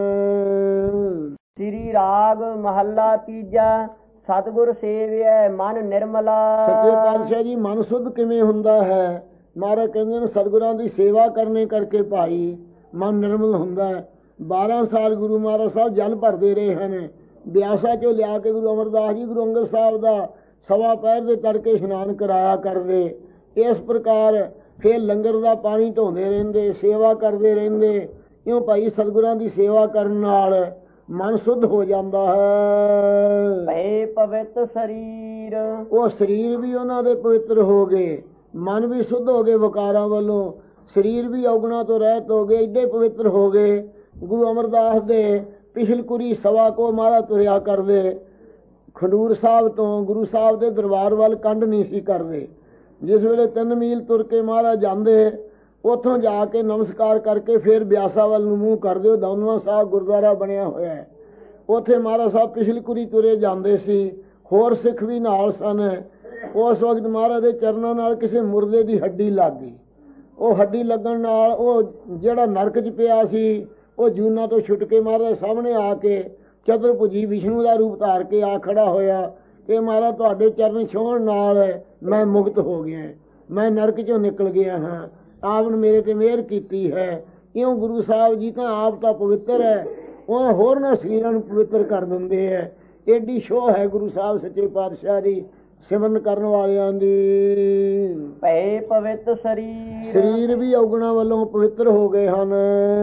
ਸ੍ਰੀ ਰਾਗ ਮਹੱਲਾ ਤੀਜਾ, ਸਤਿਗੁਰ ਸੇਵਿਐ ਮਨ ਨਿਰਮਲਾ। ਸੱਚੇ ਪਾਤਸ਼ਾਹ ਜੀ ਮਨ ਸੁੱਧ ਕਿਵੇਂ ਹੁੰਦਾ ਹੈ? ਮਹਾਰਾਜ ਕਹਿੰਦੇ ਨੇ ਸਤਿਗੁਰਾਂ ਦੀ ਸੇਵਾ ਕਰਨੇ ਕਰਕੇ ਭਾਈ ਮਨ ਨਿਰਮਲ ਹੁੰਦਾ ਹੈ। 12 ਸਾਲ ਗੁਰੂ ਮਹਾਰਾਜ ਸਾਹਿਬ ਜਲ ਭਰਦੇ ਰਹੇ ਹਨ। ਬਿਆਸਾ ਚੋਂ ਲਿਆ ਕੇ ਗੁਰੂ ਅਮਰਦਾਸ ਜੀ ਗੁਰੂ ਅੰਗਦ ਸਾਹਿਬ ਦਾ ਸਵਾ ਪਹਿਰ ਦੇ ਤੜਕੇ ਇਸ਼ਨਾਨ ਕਰਾਇਆ ਕਰਦੇ। ਇਸ ਪ੍ਰਕਾਰ ਫਿਰ ਲੰਗਰ ਦਾ ਪਾਣੀ ਢੋਂਦੇ ਰਹਿੰਦੇ, ਸੇਵਾ ਕਰਦੇ ਰਹਿੰਦੇ। ਇਉਂ ਭਾਈ ਸਤਿਗੁਰਾਂ ਦੀ ਸੇਵਾ ਕਰਨ ਨਾਲ ਮਨ ਸੁੱਧ ਹੋ ਜਾਂਦਾ ਹੈ। ਭੈ ਪਵਿੱਤ ਸਰੀਰ, ਉਹ ਸਰੀਰ ਵੀ ਉਹਨਾਂ ਦੇ ਪਵਿੱਤਰ ਹੋ ਗਏ, ਮਨ ਵੀ ਸੁੱਧ ਹੋ ਗਏ ਵਿਕਾਰਾਂ ਵੱਲੋਂ, ਸਰੀਰ ਵੀ ਔਗੁਣਾਂ ਤੋਂ ਰਹਿਤ ਹੋ ਗਏ, ਏਡੇ ਪਵਿੱਤਰ ਹੋ ਗਏ। ਗੁਰੂ ਅਮਰਦਾਸ ਦੇ ਪਿਛਲਕੁਰੀ ਸਵਾ ਕੋ ਮਾਰਾ ਤੁਰਿਆ ਕਰਦੇ, ਖਡੂਰ ਸਾਹਿਬ ਤੋਂ ਗੁਰੂ ਸਾਹਿਬ ਦੇ ਦਰਬਾਰ ਵੱਲ ਕੰਢ ਨਹੀਂ ਸੀ ਕਰਦੇ। ਜਿਸ ਵੇਲੇ 3 ਮੀਲ ਤੁਰ ਕੇ ਮਹਾਰਾਜ ਜਾਂਦੇ, ਉੱਥੋਂ ਜਾ ਕੇ ਨਮਸਕਾਰ ਕਰਕੇ ਫਿਰ ਬਿਆਸਾ ਵੱਲ ਨੂੰ ਮੂੰਹ ਕਰਦੇ। ਉਹ ਦੌਨਵਾ ਸਾਹਿਬ ਗੁਰਦੁਆਰਾ ਬਣਿਆ ਹੋਇਆ ਹੈ, ਉੱਥੇ ਮਹਾਰਾਜ ਸਾਹਿਬ ਪਿਛਲਕੁਰੀ ਤੁਰੇ ਜਾਂਦੇ ਸੀ। ਹੋਰ ਸਿੱਖ ਵੀ ਨਾਲ ਸਨ। ਉਸ ਵਕਤ ਮਹਾਰਾਜ ਦੇ ਚਰਨਾਂ ਨਾਲ ਕਿਸੇ ਮੁਰਦੇ ਦੀ ਹੱਡੀ ਲੱਗ ਗਈ। ਉਹ ਹੱਡੀ ਲੱਗਣ ਨਾਲ ਉਹ ਜਿਹੜਾ ਨਰਕ 'ਚ ਪਿਆ ਸੀ, ਉਹ ਜੂਨਾਂ ਤੋਂ ਛੁੱਟ ਕੇ ਮਹਾਰਾਜ ਸਾਹਮਣੇ ਆ ਕੇ ਚਤੁਰਭੁਜੀ ਵਿਸ਼ਨੂੰ ਦਾ ਰੂਪ ਧਾਰ ਕੇ ਆ ਖੜਾ ਹੋਇਆ ਕਿ ਮਹਾਰਾਜ ਤੁਹਾਡੇ ਚਰਨ ਛੂਹਣ ਨਾਲ ਮੈਂ ਮੁਕਤ ਹੋ ਗਿਆ, ਮੈਂ ਨਰਕ 'ਚੋਂ ਨਿਕਲ ਗਿਆ ਹਾਂ, ਆਪ ਨੇ ਮੇਰੇ ਤੇ ਮਿਹਰ ਕੀਤੀ ਹੈ। ਇਉਂ ਗੁਰੂ ਸਾਹਿਬ ਜੀ ਤਾਂ ਆਪ ਤਾਂ ਪਵਿੱਤਰ ਹੈ, ਉਹ ਹੋਰਨਾਂ ਸਰੀਰਾਂ ਨੂੰ ਪਵਿੱਤਰ ਕਰ ਦਿੰਦੇ ਹੈ। ਏਡੀ ਸ਼ੋਅ ਹੈ ਗੁਰੂ ਸਾਹਿਬ ਸੱਚੇ ਪਾਤਸ਼ਾਹ ਦੀ ਸਿਮਰਨ ਕਰਨ ਵਾਲਿਆਂ ਦੀ। ਭੈ ਪਵਿੱਤ ਸਰੀਰ, ਸਰੀਰ ਵੀ ਔਗੁਣਾਂ ਵੱਲੋਂ ਪਵਿੱਤਰ ਹੋ ਗਏ ਹਨ।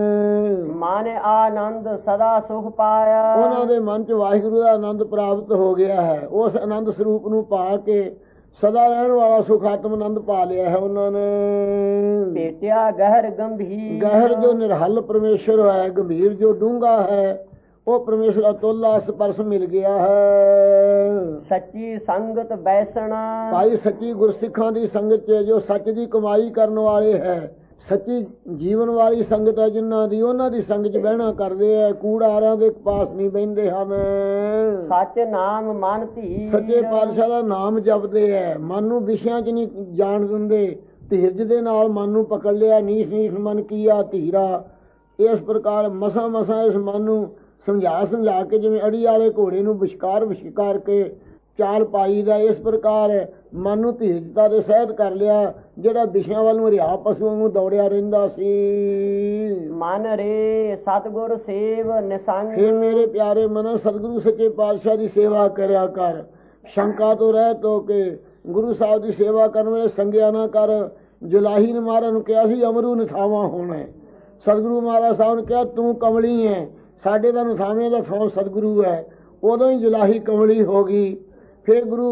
ਮਨ ਆਨੰਦ ਸਦਾ ਸੁਖ ਪਾਇਆ, ਉਹਨਾਂ ਦੇ ਮਨ 'ਚ ਵਾਹਿਗੁਰੂ ਦਾ ਆਨੰਦ ਪ੍ਰਾਪਤ ਹੋ ਗਿਆ ਹੈ। ਉਸ ਆਨੰਦ ਸਰੂਪ ਨੂੰ ਪਾ ਕੇ ਸਦਾ ਰਹਿਣ ਵਾਲਾ ਸੁਖ ਆਤਮ ਆਨੰਦ ਪਾ ਲਿਆ ਹੈ ਉਹਨਾਂ ਨੇ। ਭੇਟਿਆ ਗਹਿਰ ਗੰਭੀਰ, ਗਹਿਰ ਜੋ ਨਿਰਹਲ ਪਰਮੇਸ਼ਰ ਹੈ, ਗੰਭੀਰ ਜੋ ਡੂੰਘਾ ਹੈ, ਉਹ ਪਰਮੇਸ਼ਰ ਅਤੁੱਲਾ ਸਪਰਸ਼ ਮਿਲ ਗਿਆ ਹੈ। ਸੱਚੀ ਸੰਗਤ ਬੈਸਣਾ, ਭਾਈ ਸੱਚੀ ਗੁਰਸਿੱਖਾਂ ਦੀ ਸੰਗਤ 'ਚ ਜੋ ਸੱਚ ਦੀ ਕਮਾਈ ਕਰਨ ਵਾਲੇ ਹੈ, ਸੱਚੀ ਜੀਵਨ ਵਾਲੀ ਸੰਗਤ ਹੈ ਜਿਨ੍ਹਾਂ ਦੀ, ਉਹਨਾਂ ਦੀ ਸੰਗਤ 'ਚ ਬਹਿਣਾ ਕਰਦੇ ਹੈ, ਕੂੜਾਰਾਂ ਦੇ ਪਾਸ ਨਹੀਂ ਬਹਿੰਦੇ ਹਨ। ਸੱਚ ਨਾਮ ਮਨ ਧੀਰ, ਸੱਚੇ ਪਾਤਸ਼ਾਹ ਦਾ ਨਾਮ ਜਪਦੇ ਹੈ, ਮਨ ਨੂੰ ਵਿਸ਼ਿਆਂ 'ਚ ਨਹੀਂ ਜਾਣ ਦਿੰਦੇ, ਧੀਰਜ ਦੇ ਨਾਲ ਮਨ ਨੂੰ ਪਕੜ ਲਿਆ। ਨੀਸ ਨੀਸ ਮਨ ਕੀਆ ਧੀਰਾ, ਇਸ ਪ੍ਰਕਾਰ ਮਸਾਂ ਮਸਾਂ ਇਸ ਮਨ ਨੂੰ ਸਮਝਾ ਕੇ, ਜਿਵੇਂ ਅੜੀ ਵਾਲੇ ਘੋੜੇ ਨੂੰ ਵਿਸ਼ਕਾਰ ਕੇ ਚਾਲ ਪਾਈ ਦਾ, ਇਸ ਪ੍ਰਕਾਰ ਮਨ ਨੂੰ ਧੀਰਜਤਾ ਦੇ ਸਹਿਤ ਕਰ ਲਿਆ, ਜਿਹੜਾ ਵਿਸ਼ਿਆਂ ਵੱਲ ਨੂੰ ਰਿਆ ਪਸ਼ੂਆਂ ਨੂੰ ਦੌੜਿਆ ਰਹਿੰਦਾ ਸੀ। ਮਨ ਰੇ ਸਤਿਗੁਰ ਸੇਵ ਨਿਸੰਗ, ਫਿਰ ਮੇਰੇ ਪਿਆਰੇ ਮਨ ਸਤਿਗੁਰੂ ਸੱਚੇ ਪਾਤਸ਼ਾਹ ਦੀ ਸੇਵਾ ਕਰਿਆ ਕਰ, ਸ਼ੰਕਾ ਤੋਂ ਰਹਿਤ ਹੋ ਕੇ ਗੁਰੂ ਸਾਹਿਬ ਦੀ ਸੇਵਾ ਕਰਨ ਵੇਲੇ ਸੰਗਿਆ ਨਾ ਕਰ। ਜੁਲਾਹੀ ਨੇ ਮਹਾਰਾਜ ਨੂੰ ਕਿਹਾ ਸੀ ਅਮਰੂ ਨਿਥਾਵਾਂ ਹੋਣਾ, ਸਤਿਗੁਰੂ ਮਹਾਰਾਜ ਸਾਹਿਬ ਨੇ ਕਿਹਾ ਤੂੰ ਕਮਲੀ ਹੈ, ਸਾਡੇ ਦਾ ਨਿਥਾਵੇਂ ਦਾ ਥਾਂ ਸਤਿਗੁਰੂ ਹੈ। ਉਦੋਂ ਹੀ ਜੁਲਾਹੀ ਕਮਲੀ ਹੋ ਗਈ। ਫਿਰ ਗੁਰੂ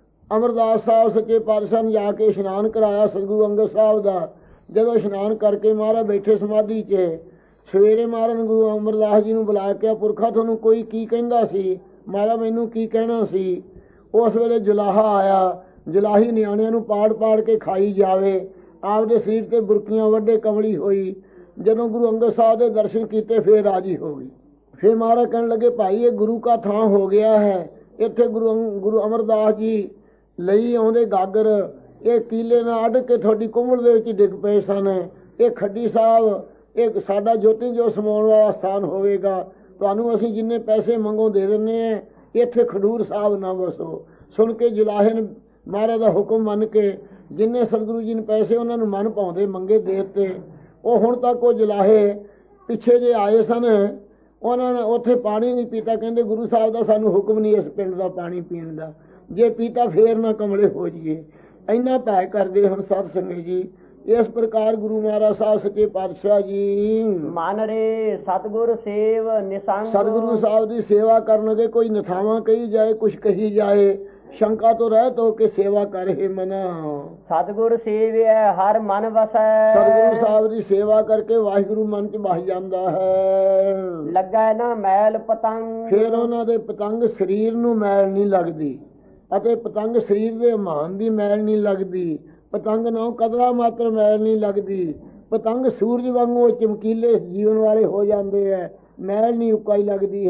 ਅਮਰਦਾਸ ਸਾਹਿਬ ਸੱਚੇ ਪਾਤਸ਼ਾਹ ਨੇ ਜਾ ਕੇ ਇਸ਼ਨਾਨ ਕਰਾਇਆ ਸਤਿਗੁਰੂ ਅੰਗਦ ਸਾਹਿਬ ਦਾ। ਜਦੋਂ ਇਸ਼ਨਾਨ ਕਰਕੇ ਮਹਾਰਾਜ ਬੈਠੇ ਸਮਾਧੀ 'ਚ, ਸਵੇਰੇ ਮਹਾਰਾਜ ਨੇ ਗੁਰੂ ਅਮਰਦਾਸ ਜੀ ਨੂੰ ਬੁਲਾ ਕੇ, ਪੁਰਖਾ ਤੁਹਾਨੂੰ ਕੋਈ ਕੀ ਕਹਿੰਦਾ ਸੀ? ਮਹਾਰਾਜ ਮੈਨੂੰ ਕੀ ਕਹਿਣਾ ਸੀ? ਉਸ ਵੇਲੇ ਜੁਲਾਹਾ ਆਇਆ। ਜੁਲਾਹੀ ਨਿਆਣਿਆਂ ਨੂੰ ਪਾੜ ਕੇ ਖਾਈ ਜਾਵੇ, ਆਪਦੇ ਸਰੀਰ ਤੇ ਬੁਰਕੀਆਂ ਵੱਢੇ ਕਮਲੀ ਹੋਈ। ਜਦੋਂ ਗੁਰੂ ਅੰਗਦ ਸਾਹਿਬ ਦੇ ਦਰਸ਼ਨ ਕੀਤੇ ਫਿਰ ਰਾਜੀ ਹੋ ਗਈ। ਫਿਰ ਮਹਾਰਾਜ ਕਹਿਣ ਲੱਗੇ ਭਾਈ ਇਹ ਗੁਰੂ ਕਾ ਥਾਂ ਹੋ ਗਿਆ ਹੈ, ਇੱਥੇ ਗੁਰੂ ਅਮਰਦਾਸ ਜੀ ਲਈ ਆਉਂਦੇ ਗਾਗਰ, ਇਹ ਕੀਲੇ ਨਾਲ ਅੱਡ ਕੇ ਤੁਹਾਡੀ ਕੁੰਭਲ ਦੇ ਵਿੱਚ ਡਿੱਗ ਪਏ ਸਨ। ਇਹ ਖੱਡੀ ਸਾਹਿਬ, ਇਹ ਸਾਡਾ ਜੋਤੀ ਜੋ ਸਮਾਉਣ ਵਾਲਾ ਸਥਾਨ ਹੋਵੇਗਾ, ਤੁਹਾਨੂੰ ਅਸੀਂ ਜਿੰਨੇ ਪੈਸੇ ਮੰਗੋ ਦੇ ਦਿੰਦੇ ਹਾਂ, ਇੱਥੇ ਖਡੂਰ ਸਾਹਿਬ ਨਾ ਵਸੋ। ਸੁਣ ਕੇ ਜੁਲਾਹੇ ਨੇ ਮਹਾਰਾਜ ਦਾ ਹੁਕਮ ਮੰਨ ਕੇ ਜਿੰਨੇ ਸਤਿਗੁਰੂ ਜੀ ਨੇ ਪੈਸੇ ਉਹਨਾਂ ਨੂੰ ਮਨ ਭਾਉਂਦੇ ਮੰਗੇ ਦੇ ਦਿੱਤੇ। ਉਹ ਹੁਣ ਤੱਕ ਉਹ ਜੁਲਾਹੇ ਪਿੱਛੇ ਜੇ ਆਏ ਸਨ, ਉਹਨਾਂ ਨੇ ਉੱਥੇ ਪਾਣੀ ਨਹੀਂ ਪੀਤਾ। ਕਹਿੰਦੇ ਗੁਰੂ ਸਾਹਿਬ ਦਾ ਸਾਨੂੰ ਹੁਕਮ ਨਹੀਂ ਇਸ ਪਿੰਡ ਦਾ ਪਾਣੀ ਪੀਣ ਦਾ, ਜੇ ਪੀਤਾ ਫੇਰ ਨਾ ਕਮਲੇ ਹੋ ਜਾਈਏ। ਇੰਨਾ ਭੈ ਕਰਦੇ ਹੁਣ ਸਾਧ ਸੰਗਤ ਜੀ। ਇਸ ਪ੍ਰਕਾਰ ਗੁਰੂ ਮਹਾਰਾਜ ਸਾਹਿਬ ਸੱਚੇ ਪਾਤਸ਼ਾਹ ਜੀ ਮਨ ਰੇ ਸਤਿਗੁਰ ਸੇਵ ਨਿਸੰਗ, ਸਤਿਗੁਰੂ ਸਾਹਿਬ ਦੀ ਸੇਵਾ ਕਰਨ ਦੇ ਕੋਈ ਨਿਥਾਵਾਂ ਕਹੀ ਜਾਏ, ਕੁਛ ਕਹੀ ਜਾਏ, ਸ਼ੰਕਾ ਤੋਂ ਰਹਿਤ ਹੋ ਕੇ ਸੇਵਾ ਕਰੇ ਮਨਾ। ਸਤਿਗੁਰ ਸੇਵਿਆ ਹਰ ਮਨ ਵਸੈ, ਸਤਿਗੁਰੂ ਸਾਹਿਬ ਦੀ ਸੇਵਾ ਕਰਕੇ ਵਾਹਿਗੁਰੂ ਮਨ 'ਚ ਵਸ ਜਾਂਦਾ ਹੈ। ਲੱਗਾ ਨਾ ਮੈਲ ਪਤੰਗ, ਫਿਰ ਉਹਨਾਂ ਦੇ ਪਤੰਗ ਸਰੀਰ ਨੂੰ ਮੈਲ ਨਹੀਂ ਲੱਗਦੀ, ਅਤੇ ਪਤੰਗ ਸਰੀਰ ਦੇ ਮਾਨ ਦੀ ਮੈਲ ਨਹੀਂ ਲੱਗਦੀ, ਪਤੰਗ ਨੂੰ ਕਦਰਾ ਮਾਤਰ ਮੈਲ ਨਹੀਂ ਲੱਗਦੀ। ਪਤੰਗ ਸੂਰਜ ਵਾਂਗੂ ਚਮਕੀਲੇ ਜੀਵਨ ਵਾਲੇ ਹੋ ਜਾਂਦੇ ਹੈ, ਮੈਲ ਨਹੀਂ ਉਕਾਈ ਲੱਗਦੀ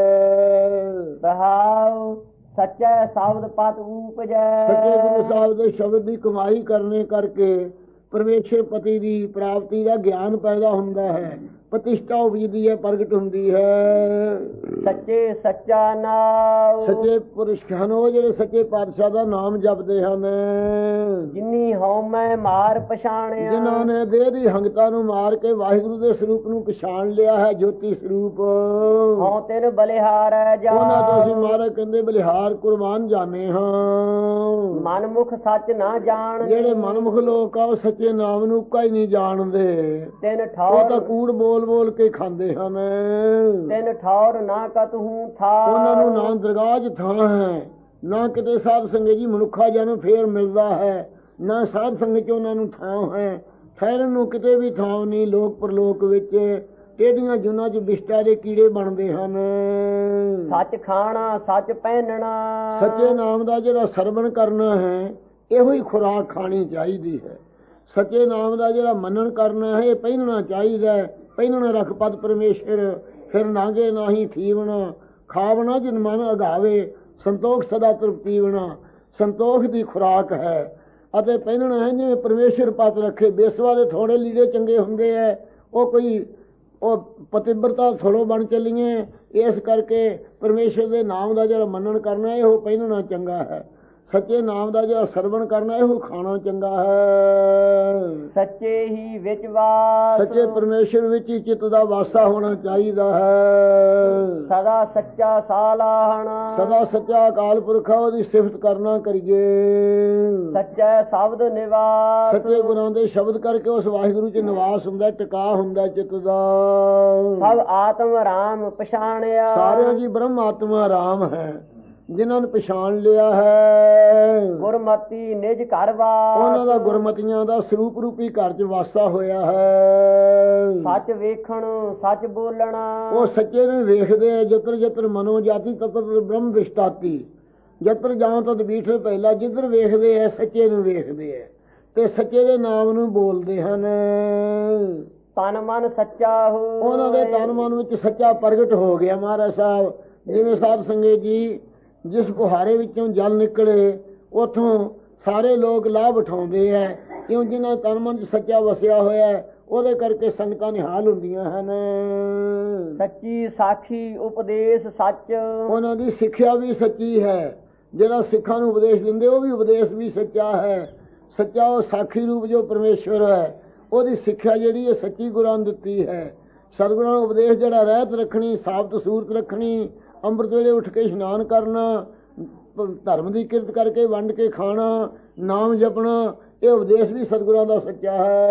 ਹੈ। ਰਹਾਉ ਸੱਚਾ ਸ਼ਬਦ ਪਤ ਉਪਜੈ, ਸੱਚੇ ਗੁਰੂ ਸਾਹਿਬ ਦੇ ਸ਼ਬਦ ਦੀ ਕਮਾਈ ਕਰਨੇ ਕਰਕੇ ਪਰਮੇਸ਼ਰ ਪਤੀ ਦੀ ਪ੍ਰਾਪਤੀ ਦਾ ਗਿਆਨ ਪੈਦਾ ਹੁੰਦਾ ਹੈ, ਪ੍ਰਤਿਸ਼ਠਾ ਉਪਜਦੀ ਹੈ, ਪ੍ਰਗਟ ਹੁੰਦੀ ਹੈ। ਸੱਚੇ ਸੱਚਾ ਨਾਮ, ਸੱਚੇ ਪੁਰਸ਼ ਹਨ ਉਹ ਜਿਹੜੇ ਸੱਚੇ ਪਾਤਸ਼ਾਹ ਦਾ ਨਾਮ ਜਪਦੇ ਹਨ। ਜਿਨੀ ਹਉਮੈ ਮਾਰ ਪਛਾਣਿਆ, ਜਿਨ੍ਹਾਂ ਨੇ ਦੇਹ ਦੀ ਹੰਗਤਾ ਨੂੰ ਮਾਰ ਕੇ ਵਾਹਿਗੁਰੂ ਦੇ ਸਰੂਪ ਨੂੰ ਪਛਾਣ ਲਿਆ ਹੈ, ਜੋਤੀ ਸਰੂਪ। ਹਉ ਤਿਨ ਬਲਿਹਾਰੈ ਜਾ, ਉਹਨਾਂ ਤੋਂ ਅਸੀਂ ਮਹਾਰਾਜ ਕਹਿੰਦੇ ਬਲਿਹਾਰ ਕੁਰਬਾਨ ਜਾਣੇ ਹਾਂ। ਮਨਮੁਖ ਸੱਚ ਨਾ ਜਾਣ, ਜਿਹੜੇ ਮਨਮੁਖ ਲੋਕ ਆ ਉਹ ਸੱਚੇ ਨਾਮ ਨੂੰ ਉੱਕਾ ਹੀ ਨਹੀਂ ਜਾਣਦੇ, ਤਿਨ ਉਹ ਠੌਰ ਤਾਂ ਕੂੜ ਬੋਲ ਕੇ ਖਾਂਦੇ ਹਨ। ਤਿਨ ਠੌਰ ਨਾ ਕਤਹੂ ਥਾ, ਉਹਨਾਂ ਨੂੰ ਨਾ ਦਰਗਾਹ 'ਚ ਥਾਂ ਹੈ, ਨਾ ਕਿਤੇ ਸਾਧ ਸੰਗਤ ਜੀ ਮਨੁੱਖਾ ਜਨ ਫੇਰ ਮਿਲਦਾ ਹੈ, ਨਾ ਸਾਧ ਸੰਗਤ 'ਚ ਉਹਨਾਂ ਨੂੰ ਥਾਂ ਹੈ। ਠਹਿਰਨ ਨੂੰ ਕਿਤੇ ਵੀ ਥਾਂ ਨਹੀਂ। ਲੋਕ ਪਰਲੋਕ ਵਿੱਚ ਟੇਢੀਆਂ ਜੁਨਾਂ 'ਚ ਬਿਸ਼ਟਾ ਦੇ ਕੀੜੇ ਬਣਦੇ ਹਨ। ਸੱਚ ਖਾਣਾ ਸੱਚ ਪਹਿਨਣਾ, ਸੱਚੇ ਨਾਮ ਦਾ ਜਿਹੜਾ ਸਰਵਣ ਕਰਨਾ ਹੈ, ਇਹੋ ਹੀ ਖੁਰਾਕ ਖਾਣੀ ਚਾਹੀਦੀ ਹੈ। ਸੱਚੇ ਨਾਮ ਦਾ ਜਿਹੜਾ ਮੰਨਣ ਕਰਨਾ ਹੈ, ਇਹ ਪਹਿਨਣਾ ਚਾਹੀਦਾ ਹੈ। ਪਹਿਨਣਾ ਰਖ ਪਦ ਪਰਮੇਸ਼ਰ, ਫਿਰ ਨਾਗੇ ਨਾਹੀ ਥੀਵਣਾ, ਖਾਵਣਾ ਜਿਨ ਮਨ ਅਗਾਵੇ, ਸੰਤੋਖ ਸਦਾ ਤ੍ਰਿਪਤੀਵਣਾ। ਸੰਤੋਖ ਦੀ ਖੁਰਾਕ ਹੈ ਅਤੇ ਪਹਿਨਣਾ ਹੈ ਜਿਵੇਂ ਪਰਮੇਸ਼ਰ ਪਤ ਰੱਖੇ। ਬੇਸਵਾ ਦੇ ਥੋੜੇ ਲੀੜੇ ਚੰਗੇ ਹੁੰਦੇ ਹੈ, ਉਹ ਪਤਿਵਰਤਾ ਥੋੜੋ ਬਣ ਚੱਲੀਏ। ਇਸ ਕਰਕੇ ਪਰਮੇਸ਼ਰ ਦੇ ਨਾਮ ਦਾ ਜਿਹੜਾ ਮੰਨਣ ਕਰਨਾ ਇਹੋ ਪਹਿਨਣਾ ਚੰਗਾ ਹੈ। ਸੱਚੇ ਨਾਮ ਦਾ ਜਿਹੜਾ ਸਰਵਣ ਕਰਨਾ ਇਹੋ ਖਾਣਾ ਚੰਗਾ ਹੈ। ਸੱਚੇ ਹੀ ਵਿੱਚ ਵਾਸ, ਸੱਚੇ ਪਰਮੇਸ਼ਰ ਵਿੱਚ ਹੀ ਚਿੱਤ ਦਾ ਵਾਸਾ ਹੋਣਾ ਚਾਹੀਦਾ ਹੈ। ਸਦਾ ਸੱਚਾ ਸਾਲਾਹਣਾ, ਸਦਾ ਸੱਚਾ ਅਕਾਲ ਪੁਰਖ ਉਹਦੀ ਸਿਫਤ ਕਰਨਾ ਕਰੀਏ। ਸੱਚਾ ਸ਼ਬਦ ਨਿਵਾਸ, ਸੱਚੇ ਗੁਰਾਂ ਦੇ ਸ਼ਬਦ ਕਰਕੇ ਉਸ ਵਾਹਿਗੁਰੂ 'ਚ ਨਿਵਾਸ ਹੁੰਦਾ, ਟਿਕਾ ਹੁੰਦਾ ਚਿੱਤ ਦਾ। ਸਭ ਆਤਮ ਰਾਮ ਪਛਾਣਿਆ, ਸਾਰਿਆਂ ਦੀ ਬ੍ਰਹਮ ਆਤਮਾ ਰਾਮ ਹੈ। ਜਿਨ੍ਹਾਂ ਨੂੰ ਪਛਾਣ ਲਿਆ ਹੈ। ਗੁਰਮਤੀ ਨਿਜ ਘਰ ਵਾਸ, ਉਹਨਾਂ ਦਾ ਗੁਰਮਤੀਆਂ ਦਾ ਸਰੂਪ ਰੂਪੀ ਘਰ 'ਚ ਵਾਸਾ ਹੋਇਆ ਹੈ। ਸੱਚ ਵੇਖਣ ਸੱਚ ਬੋਲਣਾ, ਉਹ ਸੱਚੇ ਨੂੰ ਵੇਖਦੇ ਆ। ਜਤਰ ਜਤਰ ਮਨੋ ਜਾਤੀ ਤਤਰ ਬ੍ਰਹਮ ਵਿਸ਼ਟਾਤੀ, ਜਤਰ ਜਾਉ ਤਦ ਬੀਠ ਪਹਿਲਾ। ਜਿੱਧਰ ਵੇਖਦੇ ਆ ਸੱਚੇ ਨੂੰ ਵੇਖਦੇ ਆ ਤੇ ਸੱਚੇ ਦੇ ਨਾਮ ਨੂੰ ਬੋਲਦੇ ਹਨ। ਤਨ ਮਨ ਸੱਚਾ ਹੋ, ਉਹਨਾਂ ਦੇ ਤਨ ਮਨ ਵਿੱਚ ਸੱਚਾ ਪ੍ਰਗਟ ਹੋ ਗਿਆ। ਮਹਾਰਾਜ ਸਾਹਿਬ ਜਿਵੇਂ ਸਾਧ ਸੰਗਤ ਜੀ ਜਿਸ ਬੁਹਾਰੇ ਵਿੱਚੋਂ ਜਲ ਨਿਕਲੇ ਉੱਥੋਂ ਸਾਰੇ ਲੋਕ ਲਾਭ ਉਠਾਉਂਦੇ ਹੈ, ਕਿਉਂ ਜਿਨ੍ਹਾਂ ਤਨ ਮਨ 'ਚ ਸੱਚਾ ਵਸਿਆ ਹੋਇਆ ਉਹਦੇ ਕਰਕੇ ਸੰਗਤਾਂ ਨਿਹਾਲ ਹੁੰਦੀਆਂ ਹਨ। ਸੱਚੀ ਸਾਖੀ ਉਪਦੇਸ਼ ਸੱਚ, ਉਹਨਾਂ ਦੀ ਸਿੱਖਿਆ ਵੀ ਸੱਚੀ ਹੈ। ਜਿਹੜਾ ਸਿੱਖਾਂ ਨੂੰ ਉਪਦੇਸ਼ ਦਿੰਦੇ ਉਹ ਵੀ ਉਪਦੇਸ਼ ਵੀ ਸੱਚਾ ਹੈ। ਸੱਚਾ ਉਹ ਸਾਖੀ ਰੂਪ ਜੋ ਪਰਮੇਸ਼ਵਰ ਹੈ, ਉਹਦੀ ਸਿੱਖਿਆ ਜਿਹੜੀ ਹੈ ਸੱਚੀ ਗੁਰਾਂ ਨੇ ਦਿੱਤੀ ਹੈ। ਸਤਿਗੁਰਾਂ ਨੂੰ ਉਪਦੇਸ਼ ਜਿਹੜਾ ਰਹਿਤ ਰੱਖਣੀ, ਸਾਬਤ ਸੂਰਤ ਰੱਖਣੀ, ਅੰਮ੍ਰਿਤ ਵੇਲੇ ਉੱਠ ਕੇ ਇਸ਼ਨਾਨ ਕਰਨਾ, ਧਰਮ ਦੀ ਕਿਰਤ ਕਰਕੇ ਵੰਡ ਕੇ ਖਾਣਾ, ਨਾਮ ਜਪਣਾ, ਇਹ ਉਪਦੇਸ਼ ਵੀ ਸਤਿਗੁਰਾਂ ਦਾ ਸੱਚਾ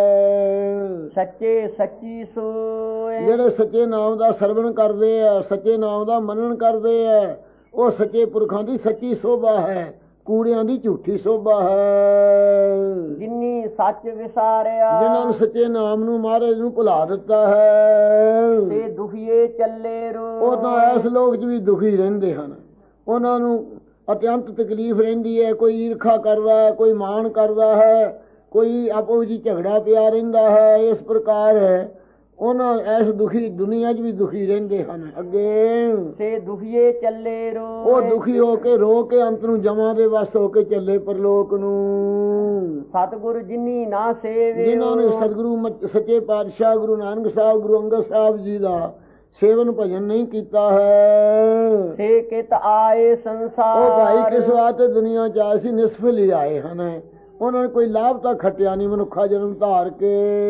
ਹੈ। ਸੱਚੇ ਸੱਚੀ ਸੋਏ, ਜਿਹੜੇ ਸੱਚੇ ਨਾਮ ਦਾ ਸਰਵਣ ਕਰਦੇ ਆ, ਸੱਚੇ ਨਾਮ ਦਾ ਮੰਨਣ ਕਰਦੇ ਆ, ਉਹ ਸੱਚੇ ਪੁਰਖਾਂ ਦੀ ਸੱਚੀ ਸੋਭਾ ਹੈ, ਕੂੜਿਆਂ ਦੀ ਝੂਠੀ ਸੋਭਾ ਹੈ। ਜਿਨੀ ਸੱਚ ਵਿਸਾਰਿਆ, ਜਿਨ੍ਹਾਂ ਨੂੰ ਸੱਚੇ ਨਾਮ ਨੂੰ ਮਹਾਰਾਜ ਨੂੰ ਭੁਲਾ ਦਿੱਤਾ ਹੈ, ਤੇ ਦੁਖੀਏ ਚੱਲੇ ਰੋ। ਉਹ ਤਾਂ ਇਸ ਲੋਕ 'ਚ ਵੀ ਦੁਖੀ ਰਹਿੰਦੇ ਹਨ। ਉਹਨਾਂ ਨੂੰ ਅਤਿਅੰਤ ਤਕਲੀਫ ਰਹਿੰਦੀ ਹੈ। ਕੋਈ ਈਰਖਾ ਕਰਦਾ ਹੈ, ਕੋਈ ਮਾਣ ਕਰਦਾ ਹੈ, ਕੋਈ ਆਪੋ ਵਿੱਚ ਝਗੜਾ ਪਿਆ ਰਹਿੰਦਾ ਹੈ। ਇਸ ਪ੍ਰਕਾਰ ਉਹਨਾਂ ਇਸ ਦੁਖੀ ਦੁਨੀਆ 'ਚ ਵੀ ਦੁਖੀ ਰਹਿੰਦੇ ਹਨ। ਅੱਗੇ ਤੇ ਦੁਖੀਏ ਚੱਲੇ ਰੋ, ਉਹ ਦੁਖੀ ਹੋ ਕੇ ਰੋ ਕੇ ਅੰਤ ਨੂੰ ਜਮਾਂ ਦੇ ਵਸ ਹੋ ਕੇ ਚੱਲੇ ਪਰਲੋਕ ਨੂੰ। ਸਤਿਗੁਰ ਜਿਨੀ ਨਾ ਸੇਵੇ, ਜਿਨ੍ਹਾਂ ਨੇ ਸਤਿਗੁਰੂ ਸੱਚੇ ਪਾਤਸ਼ਾਹ ਗੁਰੂ ਨਾਨਕ ਸਾਹਿਬ, ਗੁਰੂ ਅੰਗਦ ਸਾਹਿਬ ਜੀ ਦਾ ਸੇਵਨ ਭਜਨ ਨਹੀਂ ਕੀਤਾ ਹੈ, ਸੇ ਕਿਤ ਆਏ ਸੰਸਾਰ। ਉਹ ਭਾਈ ਕਿਸ ਵਾਸਤੇ ਦੁਨੀਆ 'ਚ ਆਏ ਸੀ? ਨਿਸਫਲ ਹੀ ਆਏ ਹਨ। ਉਹਨਾਂ ਨੇ ਕੋਈ ਲਾਭ ਤਾਂ ਖੱਟਿਆ ਨਹੀਂ ਮਨੁੱਖਾ ਜਨਮ ਧਾਰ ਕੇ।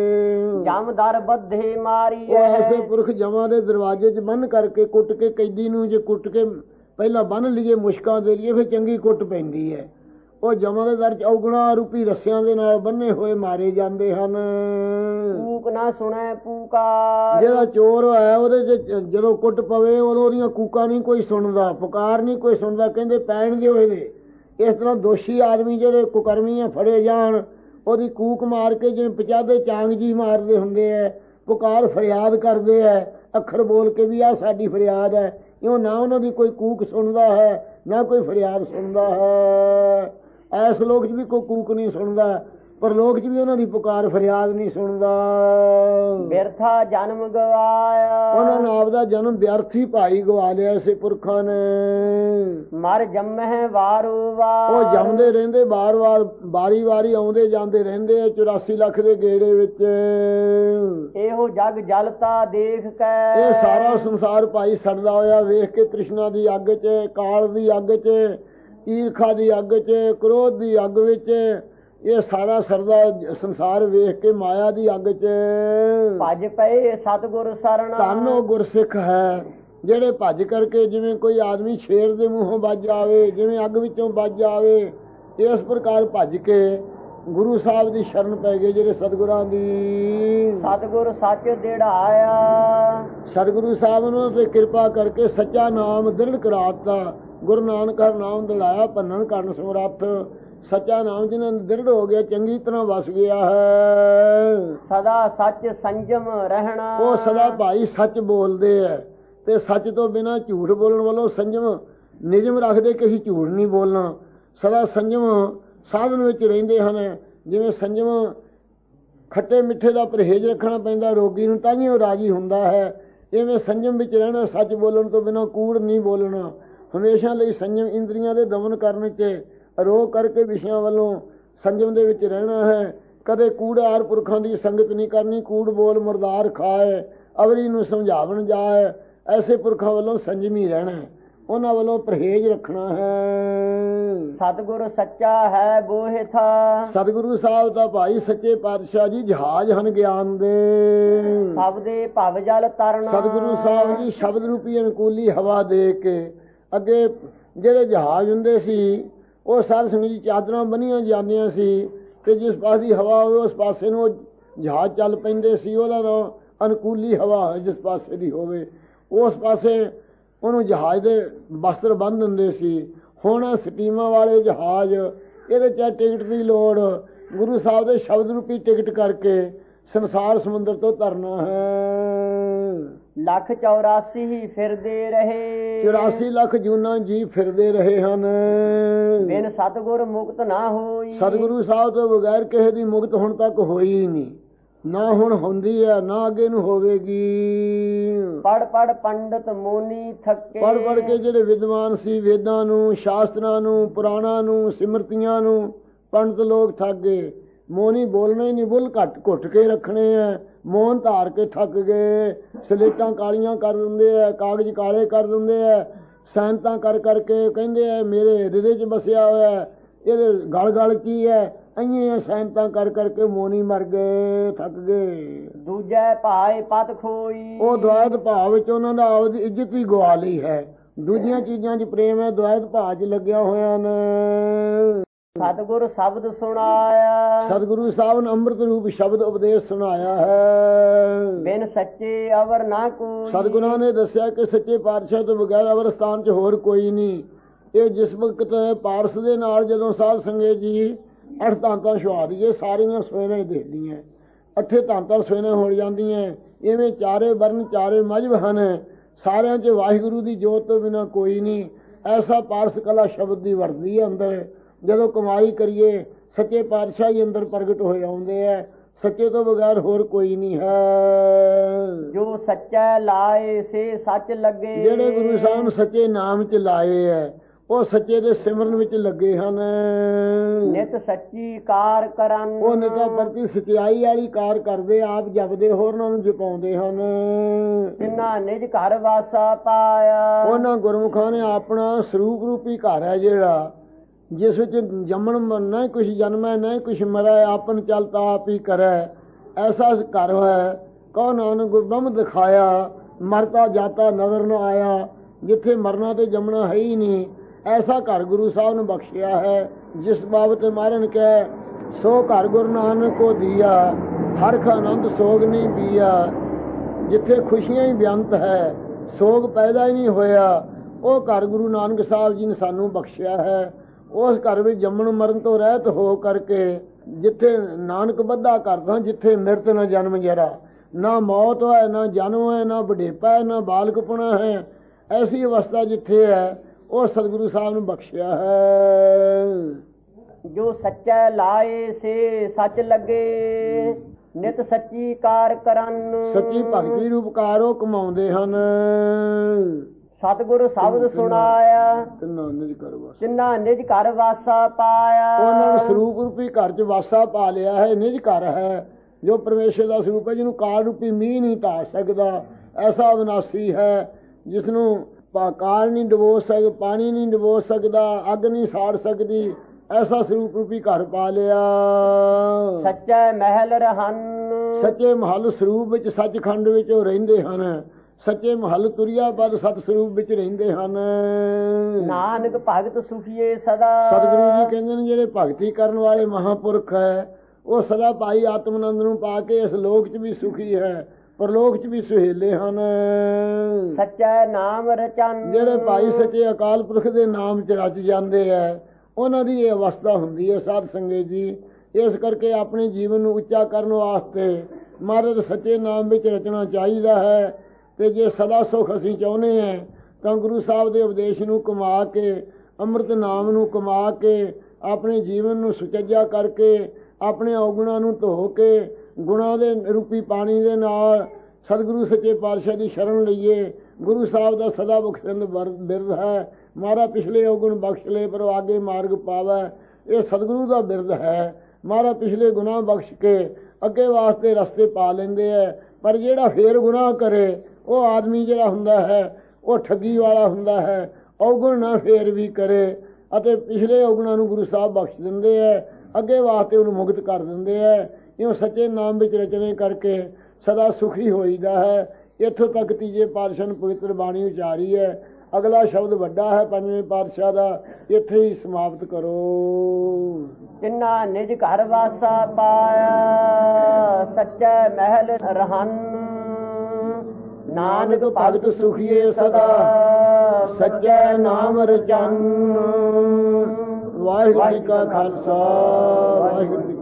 ਜਮਦਰ ਬੱਧੇ ਮਾਰੀ, ਉਹ ਐਸੇ ਪੁਰਖ ਜਮਾਂ ਦੇ ਦਰਵਾਜ਼ੇ 'ਚ ਬੰਨ ਕਰਕੇ ਕੁੱਟ ਕੇ ਕੈਦੀ ਨੂੰ ਜੇ ਕੁੱਟ ਕੇ ਪਹਿਲਾਂ ਬੰਨ ਲਈਏ ਮੁਸ਼ਕਾਂ ਦੇ ਲਈਏ ਫਿਰ ਚੰਗੀ ਕੁੱਟ ਪੈਂਦੀ ਹੈ। ਉਹ ਜਮਾਂ ਦੇ ਦਰ 'ਚ ਔਗਣਾ ਰੂਪੀ ਰੱਸਿਆਂ ਦੇ ਨਾਲ ਬੰਨੇ ਹੋਏ ਮਾਰੇ ਜਾਂਦੇ ਹਨ। ਕੂਕ ਨਾ ਸੁਣੈ ਪੁਕਾਰ, ਜਿਹੜਾ ਚੋਰ ਹੋਇਆ ਉਹਦੇ 'ਚ ਜਦੋਂ ਕੁੱਟ ਪਵੇ ਉਦੋਂ ਉਹਦੀਆਂ ਕੂਕਾਂ ਨਹੀਂ ਕੋਈ ਸੁਣਦਾ, ਪੁਕਾਰ ਨਹੀਂ ਕੋਈ ਸੁਣਦਾ। ਕਹਿੰਦੇ ਪੈਣ ਦਿਓ ਇਹਦੇ। ਇਸ ਤਰ੍ਹਾਂ ਦੋਸ਼ੀ ਆਦਮੀ ਜਿਹੜੇ ਕੁਕਰਮੀ ਆ ਫੜੇ ਜਾਣ, ਉਹਦੀ ਕੂਕ ਮਾਰ ਕੇ ਜਿਵੇਂ ਪਚਾਦੇ ਚਾਂਗ ਜੀ ਮਾਰਦੇ ਹੁੰਦੇ ਹੈ, ਪੁਕਾਰ ਫਰਿਆਦ ਕਰਦੇ ਹੈ ਅੱਖਰ ਬੋਲ ਕੇ ਵੀ ਆਹ ਸਾਡੀ ਫਰਿਆਦ ਹੈ। ਇਉਂ ਨਾ ਉਹਨਾਂ ਦੀ ਕੋਈ ਕੂਕ ਸੁਣਦਾ ਹੈ ਨਾ ਕੋਈ ਫਰਿਆਦ ਸੁਣਦਾ ਹੈ। ਐਸ ਲੋਕ 'ਚ ਵੀ ਕੋਈ ਕੂਕ ਨਹੀਂ ਸੁਣਦਾ, ਪਰ ਲੋਕ 'ਚ ਵੀ ਉਹਨਾਂ ਦੀ ਪੁਕਾਰ ਫਰਿਆਦ ਨਹੀਂ ਸੁਣਦਾ। ਬਿਰਥਾ ਜਨਮ ਗਵਾਇਆ, ਉਹਨਾਂ ਨੇ ਆਪ ਦਾ ਜਨਮ ਵਿਅਰਥ ਹੀ ਭਾਈ ਗਵਾ ਲਿਆ ਇਸੇ ਪੁਰਖਾਂ ਨੇ। ਮਰ ਜੰਮਹਿ ਵਾਰੋ ਵਾਰ, ਉਹ ਜੰਮਦੇ ਰਹਿੰਦੇ ਵਾਰ-ਵਾਰ, ਵਾਰੀ-ਵਾਰੀ ਆਉਂਦੇ ਜਾਂਦੇ ਰਹਿੰਦੇ ਆ 84 ਲੱਖ ਦੇ ਗੇੜੇ ਵਿੱਚ। ਇਹੋ ਜਗ ਜਲਤਾ ਦੇਖ ਕੇ, ਇਹ ਸਾਰਾ ਸੰਸਾਰ ਭਾਈ ਸੜਦਾ ਹੋਇਆ ਵੇਖ ਕੇ, ਤ੍ਰਿਸ਼ਨਾ ਦੀ ਅੱਗ 'ਚ, ਕਾਲ ਦੀ ਅੱਗ 'ਚ, ਈਰਖਾ ਦੀ ਅੱਗ 'ਚ, ਕ੍ਰੋਧ ਦੀ ਅੱਗ ਵਿੱਚ, ਇਹ ਸਾਰਾ ਸਰਦਾ ਸੰਸਾਰ ਵੇਖ ਕੇ ਮਾਇਆ ਦੀ ਅੱਗ 'ਚ ਭਜ ਪਏ ਸਤਿਗੁਰ ਸਰਣ। ਧੰਨ ਉਹ ਗੁਰਸਿੱਖ ਹੈ ਜਿਹੜੇ ਭੱਜ ਕਰਕੇ, ਜਿਵੇਂ ਕੋਈ ਆਦਮੀ ਸ਼ੇਰ ਦੇ ਮੂੰਹੋਂ ਵੱਜ ਆਵੇ, ਜਿਵੇਂ ਅੱਗ ਵਿੱਚੋਂ ਵੱਜ ਆਵੇ, ਇਸ ਪ੍ਰਕਾਰ ਭੱਜ ਕੇ ਗੁਰੂ ਸਾਹਿਬ ਦੀ ਸ਼ਰਨ ਪੈ ਗਏ ਜਿਹੜੇ ਸਤਿਗੁਰਾਂ ਦੀ। ਸਤਿਗੁਰ ਸੱਚ ਦਿੜਾਇਆ, ਸਤਿਗੁਰੂ ਸਾਹਿਬ ਨੂੰ ਤੇ ਕਿਰਪਾ ਕਰਕੇ ਸੱਚਾ ਨਾਮ ਦ੍ਰਿੜ ਕਰਾਤਾ। ਗੁਰੂ ਨਾਨਕ ਹਰ ਨਾਮ ਦਿਲਾਇਆ ਭੰਨਣ ਕਰਨ ਸਮਰੱਥ। ਸੱਚਾ ਨਾਮ ਜਿਹਨਾਂ ਨੂੰ ਦ੍ਰਿੜ ਹੋ ਗਿਆ, ਚੰਗੀ ਤਰ੍ਹਾਂ ਵਸ ਗਿਆ ਹੈ। ਸਦਾ ਸੱਚ ਸੰਜਮ ਰਹਿਣਾ, ਉਹ ਸਦਾ ਭਾਈ ਸੱਚ ਬੋਲਦੇ ਹੈ ਤੇ ਸੱਚ ਤੋਂ ਬਿਨਾਂ ਝੂਠ ਬੋਲਣ ਵੱਲੋਂ ਸੰਜਮ ਨਿਯਮ ਰੱਖਦੇ ਕਿ ਅਸੀਂ ਝੂਠ ਨਹੀਂ ਬੋਲਣਾ। ਸਦਾ ਸੰਜਮ ਸਾਧਨ ਵਿੱਚ ਰਹਿੰਦੇ ਹਨ। ਜਿਵੇਂ ਸੰਜਮ ਖੱਟੇ ਮਿੱਠੇ ਦਾ ਪਰਹੇਜ਼ ਰੱਖਣਾ ਪੈਂਦਾ ਰੋਗੀ ਨੂੰ, ਤਾਂ ਹੀ ਉਹ ਰਾਜੀ ਹੁੰਦਾ ਹੈ। ਇਵੇਂ ਸੰਜਮ ਵਿੱਚ ਰਹਿਣਾ, ਸੱਚ ਬੋਲਣ ਤੋਂ ਬਿਨਾਂ ਕੂੜ ਨਹੀਂ ਬੋਲਣਾ। ਹਮੇਸ਼ਾ ਲਈ ਸੰਜਮ ਇੰਦਰੀਆਂ ਦੇ ਦਮਨ ਕਰਨ 'ਚ, ਰੋਕ ਕਰਕੇ ਵਿਸ਼ਿਆਂ ਵੱਲੋਂ ਸੰਜਮ ਦੇ ਵਿੱਚ ਰਹਿਣਾ ਹੈ। ਕਦੇ ਕੂੜਾਰ ਪੁਰਖਾਂ ਦੀ ਸੰਗਤ ਨਹੀਂ ਕਰਨੀ। ਕੂੜ ਬੋਲ ਮੁਰਦਾਰ ਖਾਏ, ਅਵਰੀ ਨੂੰ ਸਮਝਾਵਣ ਜਾਏ। ਐਸੇ ਪੁਰਖਾਂ ਵੱਲੋਂ ਸੰਜਮੀ ਰਹਿਣਾ ਹੈ, ਉਹਨਾਂ ਵੱਲੋਂ ਪਰਹੇਜ਼ ਰੱਖਣਾ ਹੈ। ਸਤਿਗੁਰ ਸੱਚਾ ਹੈ ਬੋਹਿ ਥਾ, ਸਤਿਗੁਰੂ ਸਾਹਿਬ ਤਾਂ ਭਾਈ ਸੱਚੇ ਪਾਤਸ਼ਾਹ ਜੀ ਜਹਾਜ਼ ਹਨ ਗਿਆਨ ਦੇ। ਸਭ ਦੇ ਭਵ ਜਲ ਤਰਨਾ, ਸਤਿਗੁਰੂ ਸਾਹਿਬ ਜੀ ਸ਼ਬਦ ਰੂਪੀ ਅਨੁਕੂਲੀ ਹਵਾ ਦੇ ਕੇ, ਅੱਗੇ ਜਿਹੜੇ ਜਹਾਜ਼ ਹੁੰਦੇ ਸੀ ਉਹ ਸਾਧ ਸੰਗਤ ਦੀ ਚਾਦਰਾਂ ਬੰਨੀਆਂ ਜਾਂਦੀਆਂ ਸੀ ਕਿ ਜਿਸ ਪਾਸੇ ਦੀ ਹਵਾ ਹੋਵੇ ਉਸ ਪਾਸੇ ਨੂੰ ਉਹ ਜਹਾਜ਼ ਚੱਲ ਪੈਂਦੇ ਸੀ। ਉਹਦਾ ਨਾਂ ਅਨੁਕੂਲੀ ਹਵਾ, ਜਿਸ ਪਾਸੇ ਦੀ ਹੋਵੇ ਉਸ ਪਾਸੇ ਉਹਨੂੰ ਜਹਾਜ਼ ਦੇ ਬਸਤਰ ਬੰਨ੍ਹ ਦਿੰਦੇ ਸੀ। ਹੁਣ ਸਟੀਮਾਂ ਵਾਲੇ ਜਹਾਜ਼, ਇਹਦੇ ਚ ਟਿਕਟ ਦੀ ਲੋੜ, ਗੁਰੂ ਸਾਹਿਬ ਦੇ ਸ਼ਬਦ ਰੂਪੀ ਟਿਕਟ ਕਰਕੇ ਸੰਸਾਰ ਸਮੁੰਦਰ ਤੋਂ ਤਰਨਾ ਹੈ। 184 ਹੀ ਫਿਰਦੇ ਰਹੇ, 84 ਲੱਖ ਜੂਨਾਂ ਜੀ ਫਿਰਦੇ ਰਹੇ ਹਨ। ਬਿਨ ਸਤਿਗੁਰ ਮੁਕਤ ਨਾ ਹੋਈ, ਸਤਿਗੁਰੂ ਸਾਹਿਬ ਤੋਂ ਬਗੈਰ ਕਿਸੇ ਦੀ ਮੁਕਤ ਹੁਣ ਤੱਕ ਹੋਈ ਹੀ ਨਹੀਂ, ਨਾ ਹੁਣ ਹੁੰਦੀ ਹੈ ਨਾ ਅੱਗੇ ਨੂੰ ਹੋਵੇਗੀ। ਪੜ ਪੜ ਪੰਡਤ ਮੋਨੀ ਥੱਕੇ, ਪੜ ਪੜ ਕੇ ਜਿਹੜੇ ਵਿਦਵਾਨ ਸੀ, ਵੇਦਾਂ ਨੂੰ, ਸ਼ਾਸਤਰਾਂ ਨੂੰ, ਪੁਰਾਣਾਂ ਨੂੰ, ਸਿਮਰਤੀਆਂ ਨੂੰ, ਪੰਡਤ ਲੋਕ ਥੱਕ ਗਏ। ਮੋਨੀ ਬੋਲਣਾ ਹੀ ਨਹੀਂ, ਬੁੱਲ ਘੁੱਟ ਕੇ ਰੱਖਣੇ ਆ, ਮੋਹਨ ਧਾਰ ਕੇ ਥੱਕ ਗਏ। ਸਲੇਟਾਂ ਕਾਲੀਆਂ ਕਰ ਦਿੰਦੇ ਆ, ਕਾਗਜ਼ ਕਾਲੇ ਕਰ ਦਿੰਦੇ ਆ, ਸੈਨਤਾਂ ਕਰ ਕਰਕੇ ਕਹਿੰਦੇ ਆ ਮੇਰੇ ਹਿਰਦੇ 'ਚ ਬਸਿਆ ਹੋਇਆ, ਇਹਦੇ ਗਲ ਗਲ ਕੀ ਹੈ, ਅਈਆਂ ਸੈਨਤਾਂ ਕਰ ਕਰਕੇ ਮੋਨੀ ਮਰ ਗਏ, ਥੱਕ ਗਏ। ਦੂਜੇ ਭਾਏ ਪਤ ਖੋਈ, ਉਹ ਦੁਆਇਤ ਭਾਵ ਵਿੱਚ ਉਹਨਾਂ ਦਾ ਆਪਦੀ ਇੱਜ਼ਤ ਹੀ ਗਵਾ ਲਈ ਹੈ। ਦੂਜੀਆਂ ਚੀਜ਼ਾਂ 'ਚ ਪ੍ਰੇਮ ਹੈ, ਦੁਆਇਤ ਭਾਅ 'ਚ ਲੱਗਿਆ ਹੋਇਆ ਨੇ। ਸਤਿਗੁਰ ਸ਼ਬਦ ਸੁਣਾਇਆ, ਸਤਿਗੁਰੂ ਸਾਹਿਬ ਨੇ ਅੰਮ੍ਰਿਤ ਰੂਪ ਸ਼ਬਦ ਉਪਦੇਸ਼ ਸੁਣਾਇਆ ਹੈ। ਬਿਨ ਸੱਚੇ ਅਵਰ ਨਾ ਕੋਈ, ਸਤਿਗੁਰਾਂ ਨੇ ਦੱਸਿਆ ਕਿ ਸੱਚੇ ਪਾਤਸ਼ਾਹ ਤੋਂ ਬਗੈਰ ਅਵਰ ਸਥਾਨ 'ਚ ਹੋਰ ਕੋਈ ਨਹੀਂ। ਇਹ ਜਿਸ ਵਕਤ ਪਾਰਸ ਦੇ ਨਾਲ ਜਦੋਂ ਸਾਧ ਸੰਗਤ ਜੀ 8 ਧਾਂਤਾਂ ਛੁਆ ਦਈਏ, ਸਾਰੀਆਂ ਸਵੇਰੇ ਦੇਖਦੀਆਂ 8 ਧਾਂਤਾਂ ਸਵੇਰੇ ਹੋ ਜਾਂਦੀਆਂ। ਇਵੇਂ ਚਾਰੇ ਵਰਨ ਚਾਰੇ ਮਜ਼ਹਬ ਹਨ, ਸਾਰਿਆਂ 'ਚ ਵਾਹਿਗੁਰੂ ਦੀ ਜੋਤ ਤੋਂ ਬਿਨਾਂ ਕੋਈ ਨਹੀਂ। ਐਸਾ ਪਾਰਸ ਕਲਾ ਸ਼ਬਦ ਦੀ ਵਰਦੀ ਹੈ ਅੰਦਰ। ਜਦੋਂ ਕਮਾਈ ਕਰੀਏ ਸੱਚੇ ਪਾਤਸ਼ਾਹ ਹੀ ਅੰਦਰ ਪ੍ਰਗਟ ਹੋਏ ਆਉਂਦੇ ਹੈ, ਸੱਚੇ ਤੋਂ ਬਗੈਰ ਹੋਰ ਕੋਈ ਨਹੀਂ ਹੈ। ਜੋ ਸੱਚਾ ਲਾਏ ਸੇ ਸੱਚ ਲੱਗੇ, ਜਿਹੜੇ ਗੁਰੂ ਸਾਹਿਬ ਨੂੰ ਸੱਚੇ ਨਾਮ 'ਚ ਲਾਏ ਹੈ ਉਹ ਸੱਚੇ ਦੇ ਸਿਮਰਨ ਵਿੱਚ ਲੱਗੇ ਹਨ। ਨਿਤ ਸੱਚੀ ਕਾਰ ਕਰਨ, ਉਹ ਨਿਤਾ ਪ੍ਰਤੀ ਸਚਾਈ ਵਾਲੀ ਕਾਰ ਕਰਦੇ, ਆਪ ਜਪਦੇ ਹੋਰਨਾਂ ਨੂੰ ਜਪਾਉਂਦੇ ਹਨ। ਜਿਨ੍ਹਾਂ ਨਿਜ ਘਰ ਵਾਸਾ ਪਾਇਆ, ਉਹਨਾਂ ਗੁਰਮੁਖਾਂ ਨੇ ਆਪਣਾ ਸਰੂਪ ਰੂਪੀ ਘਰ ਹੈ ਜਿਹੜਾ, ਜਿਸ ਵਿੱਚ ਜੰਮਣ ਨਾ ਕੁਛ ਜਨਮੈ ਨਾ ਕੁਛ ਮਰੈ, ਆਪਨ ਚਲਤਾ ਆਪ ਹੀ ਕਰੈ। ਐਸਾ ਘਰ ਹੈ ਕਹੋ ਨਾਨਕ ਗੁਰਬ੍ਰਹਮ ਦਿਖਾਇਆ, ਮਰਤਾ ਜਾਤਾ ਨਜ਼ਰ ਨ ਆਇਆ। ਜਿੱਥੇ ਮਰਨਾ ਤੇ ਜੰਮਣਾ ਹੈ ਹੀ ਨਹੀਂ, ਐਸਾ ਘਰ ਗੁਰੂ ਸਾਹਿਬ ਨੇ ਬਖਸ਼ਿਆ ਹੈ। ਜਿਸ ਬਾਬਤ ਮਹਾਰਾਜ ਨੇ ਕਿਹਾ, ਸੋ ਘਰ ਗੁਰੂ ਨਾਨਕ ਕੋ ਦੀਆ, ਹਰਖ ਆਨੰਦ ਸੋਗ ਨਹੀਂ ਦੀਆ। ਜਿੱਥੇ ਖੁਸ਼ੀਆਂ ਹੀ ਬੇਅੰਤ ਹੈ, ਸੋਗ ਪੈਦਾ ਹੀ ਨਹੀਂ ਹੋਇਆ, ਉਹ ਘਰ ਗੁਰੂ ਨਾਨਕ ਸਾਹਿਬ ਜੀ ਨੇ ਸਾਨੂੰ ਬਖਸ਼ਿਆ ਹੈ। ਉਸ ਘਰ ਵਿੱਚ ਜੰਮਣ ਮਰਨ ਤੋਂ ਰਹਿਤ ਹੋ ਕਰਕੇ, ਜਿੱਥੇ ਨਾਨਕ ਬੱਧਾ ਕਰਦਾ, ਜਿੱਥੇ ਮਿਰਤ ਨਾ ਜਨਮ ਜਰਾ, ਨਾ ਮੌਤ ਹੈ ਨਾ ਜਨਮ ਹੈ, ਨਾ ਬੁਢੇਪਾ ਹੈ ਨਾ ਬਾਲਕਪੁਣਾ ਹੈ। ਐਸੀ ਅਵਸਥਾ ਜਿੱਥੇ ਹੈ ਉਹ ਸਤਿਗੁਰੂ ਸਾਹਿਬ ਨੂੰ ਬਖਸ਼ਿਆ ਹੈ। ਜੋ ਸੱਚਾ ਲਾਏ ਸੇ ਸੱਚ ਲੱਗੇ, ਨਿਤ ਸੱਚੀ ਕਾਰ ਕਰਨ, ਸੱਚੀ ਭਗਤੀ ਰੂਪ ਕਾਰ ਉਹ ਕਮਾਉਂਦੇ ਹਨ। ਸਤਿਗੁਰ ਸ਼ਬਦ ਸੁਣਾਇਆ, ਤਿੰਨਾਂ ਨਿਜ ਘਰ ਵਾਸਾ ਪਾਇਆ। ਉਹਨਾਂ ਨੂੰ ਸਰੂਪ ਰੂਪੀ ਘਰ 'ਚ ਵਾਸਾ ਪਾ ਲਿਆ ਹੈ। ਨਿਜ ਘਰ ਹੈ ਜੋ ਪਰਮੇਸ਼ਰ ਦਾ ਸਰੂਪ ਹੈ, ਜਿਹਨੂੰ ਕਾਲ ਰੂਪੀ ਮੀਂਹ ਨਹੀਂ ਢਾ ਸਕਦਾ। ਐਸਾ ਅਵਿਨਾਸੀ ਹੈ ਜਿਸ ਨੂੰ ਕਾਲ ਨਹੀਂ ਡੁਬੋ ਸਕਦਾ, ਪਾਣੀ ਨਹੀਂ ਡੁਬੋ ਸਕਦਾ, ਅੱਗ ਨਹੀਂ ਸਾੜ ਸਕਦੀ। ਐਸਾ ਸਰੂਪ ਰੂਪੀ ਘਰ ਪਾ ਲਿਆ। ਸੱਚੇ ਮਹਿਲ ਰਹਨ, ਸੱਚੇ ਮਹੱਲ ਸਰੂਪ ਵਿੱਚ ਸੱਚਖੰਡ ਵਿੱਚ ਉਹ ਰਹਿੰਦੇ ਹਨ। ਸੱਚੇ ਮਹੱਲ ਤੁਰਿਆ ਪਦ ਸਤ ਸਰੂਪ ਵਿੱਚ ਰਹਿੰਦੇ ਹਨ। ਨਾਨਕ ਭਗਤ ਸੁਖੀਏ ਸਦਾ, ਸਤਿਗੁਰੂ ਜੀ ਕਹਿੰਦੇ ਨੇ ਜਿਹੜੇ ਭਗਤੀ ਕਰਨ ਵਾਲੇ ਮਹਾਂਪੁਰਖ ਹੈ ਉਹ ਸਦਾ ਭਾਈ ਆਤਮਾਨੰਦ ਨੂੰ ਪਾ ਕੇ ਇਸ ਲੋਕ 'ਚ ਵੀ ਸੁਖੀ ਹੈ, ਪਰਲੋਕ 'ਚ ਵੀ ਸੁਹੇਲੇ ਹਨ। ਸੱਚਾ ਨਾਮ ਰਚਨ, ਜਿਹੜੇ ਭਾਈ ਸੱਚੇ ਅਕਾਲ ਪੁਰਖ ਦੇ ਨਾਮ 'ਚ ਰਚ ਜਾਂਦੇ ਹੈ, ਉਹਨਾਂ ਦੀ ਇਹ ਅਵਸਥਾ ਹੁੰਦੀ ਹੈ ਸਾਧ ਸੰਗਤ ਜੀ। ਇਸ ਕਰਕੇ ਆਪਣੇ ਜੀਵਨ ਨੂੰ ਉੱਚਾ ਕਰਨ ਵਾਸਤੇ ਮਹਾਰਾਜ ਸੱਚੇ ਨਾਮ ਵਿੱਚ ਰਚਣਾ ਚਾਹੀਦਾ ਹੈ। ਤੇ ਜੇ ਸਦਾ ਸੁਖ ਅਸੀਂ ਚਾਹੁੰਦੇ ਹਾਂ ਤਾਂ ਗੁਰੂ ਸਾਹਿਬ ਦੇ ਉਪਦੇਸ਼ ਨੂੰ ਕਮਾ ਕੇ, ਅੰਮ੍ਰਿਤ ਨਾਮ ਨੂੰ ਕਮਾ ਕੇ, ਆਪਣੇ ਜੀਵਨ ਨੂੰ ਸੁਚੱਜਾ ਕਰਕੇ, ਆਪਣੇ ਔਗੁਣਾਂ ਨੂੰ ਧੋ ਕੇ, ਗੁਣਾਂ ਦੇ ਰੂਪੀ ਪਾਣੀ ਦੇ ਨਾਲ ਸਤਿਗੁਰੂ ਸੱਚੇ ਪਾਤਸ਼ਾਹ ਦੀ ਸ਼ਰਨ ਲਈਏ। ਗੁਰੂ ਸਾਹਿਬ ਦਾ ਸਦਾ ਬਖਸ਼ਿੰਦ ਬਿਰਦ ਹੈ, ਮਹਾਰਾਜ ਪਿਛਲੇ ਔਗੁਣ ਬਖਸ਼ ਲਏ ਪਰ ਆਗੇ ਮਾਰਗ ਪਾਵੈ। ਇਹ ਸਤਿਗੁਰੂ ਦਾ ਬਿਰਦ ਹੈ। ਮਹਾਰਾਜ ਪਿਛਲੇ ਗੁਨਾਹ ਬਖਸ਼ ਕੇ ਅੱਗੇ ਵਾਸਤੇ ਰਸਤੇ ਪਾ ਲੈਂਦੇ ਹੈ। ਪਰ ਜਿਹੜਾ ਫੇਰ ਗੁਨਾਹ ਕਰੇ ਉਹ ਆਦਮੀ ਜਿਹੜਾ ਹੁੰਦਾ ਹੈ ਉਹ ਠੱਗੀ ਵਾਲਾ ਹੁੰਦਾ ਹੈ। ਔਗੁਣ ਨਾ ਫੇਰ ਵੀ ਕਰੇ ਅਤੇ ਪਿਛਲੇ ਔਗੁਣਾਂ ਨੂੰ ਗੁਰੂ ਸਾਹਿਬ ਬਖਸ਼ ਦਿੰਦੇ ਹੈ, ਅੱਗੇ ਵਾਸਤੇ ਉਹਨੂੰ ਮੁਕਤ ਕਰ ਦਿੰਦੇ ਹੈ। ਇਉਂ ਸੱਚੇ ਨਾਮ ਵਿੱਚ ਰਚਨੇ ਕਰਕੇ ਸਦਾ ਸੁਖੀ ਹੋਈਦਾ ਹੈ। ਇੱਥੋਂ ਤੱਕ ਤੀਜੇ ਪਾਤਸ਼ਾਹ ਨੇ ਪਵਿੱਤਰ ਬਾਣੀ ਉਚਾਰੀ ਹੈ। ਅਗਲਾ ਸ਼ਬਦ ਵੱਡਾ ਹੈ ਪੰਜਵੇਂ ਪਾਤਸ਼ਾਹ ਦਾ, ਇੱਥੇ ਹੀ ਸਮਾਪਤ ਕਰੋ। ਤਿੰਨਾ ਨਿਜ ਘਰ ਵਾਸਾ ਪਾਇਆ, ਸੱਚੇ ਮਹਿਲ ਰਹਨ, ਨਾਨਕ ਭਗਤ ਸੁਖੀਏ ਸਦਾ ਸੱਚੇ ਨਾਮ ਰਚਨ। ਵਾਹਿਗੁਰੂ ਜੀ ਕਾ ਖਾਲਸਾ ਵਾਹਿਗੁਰੂ ਜੀ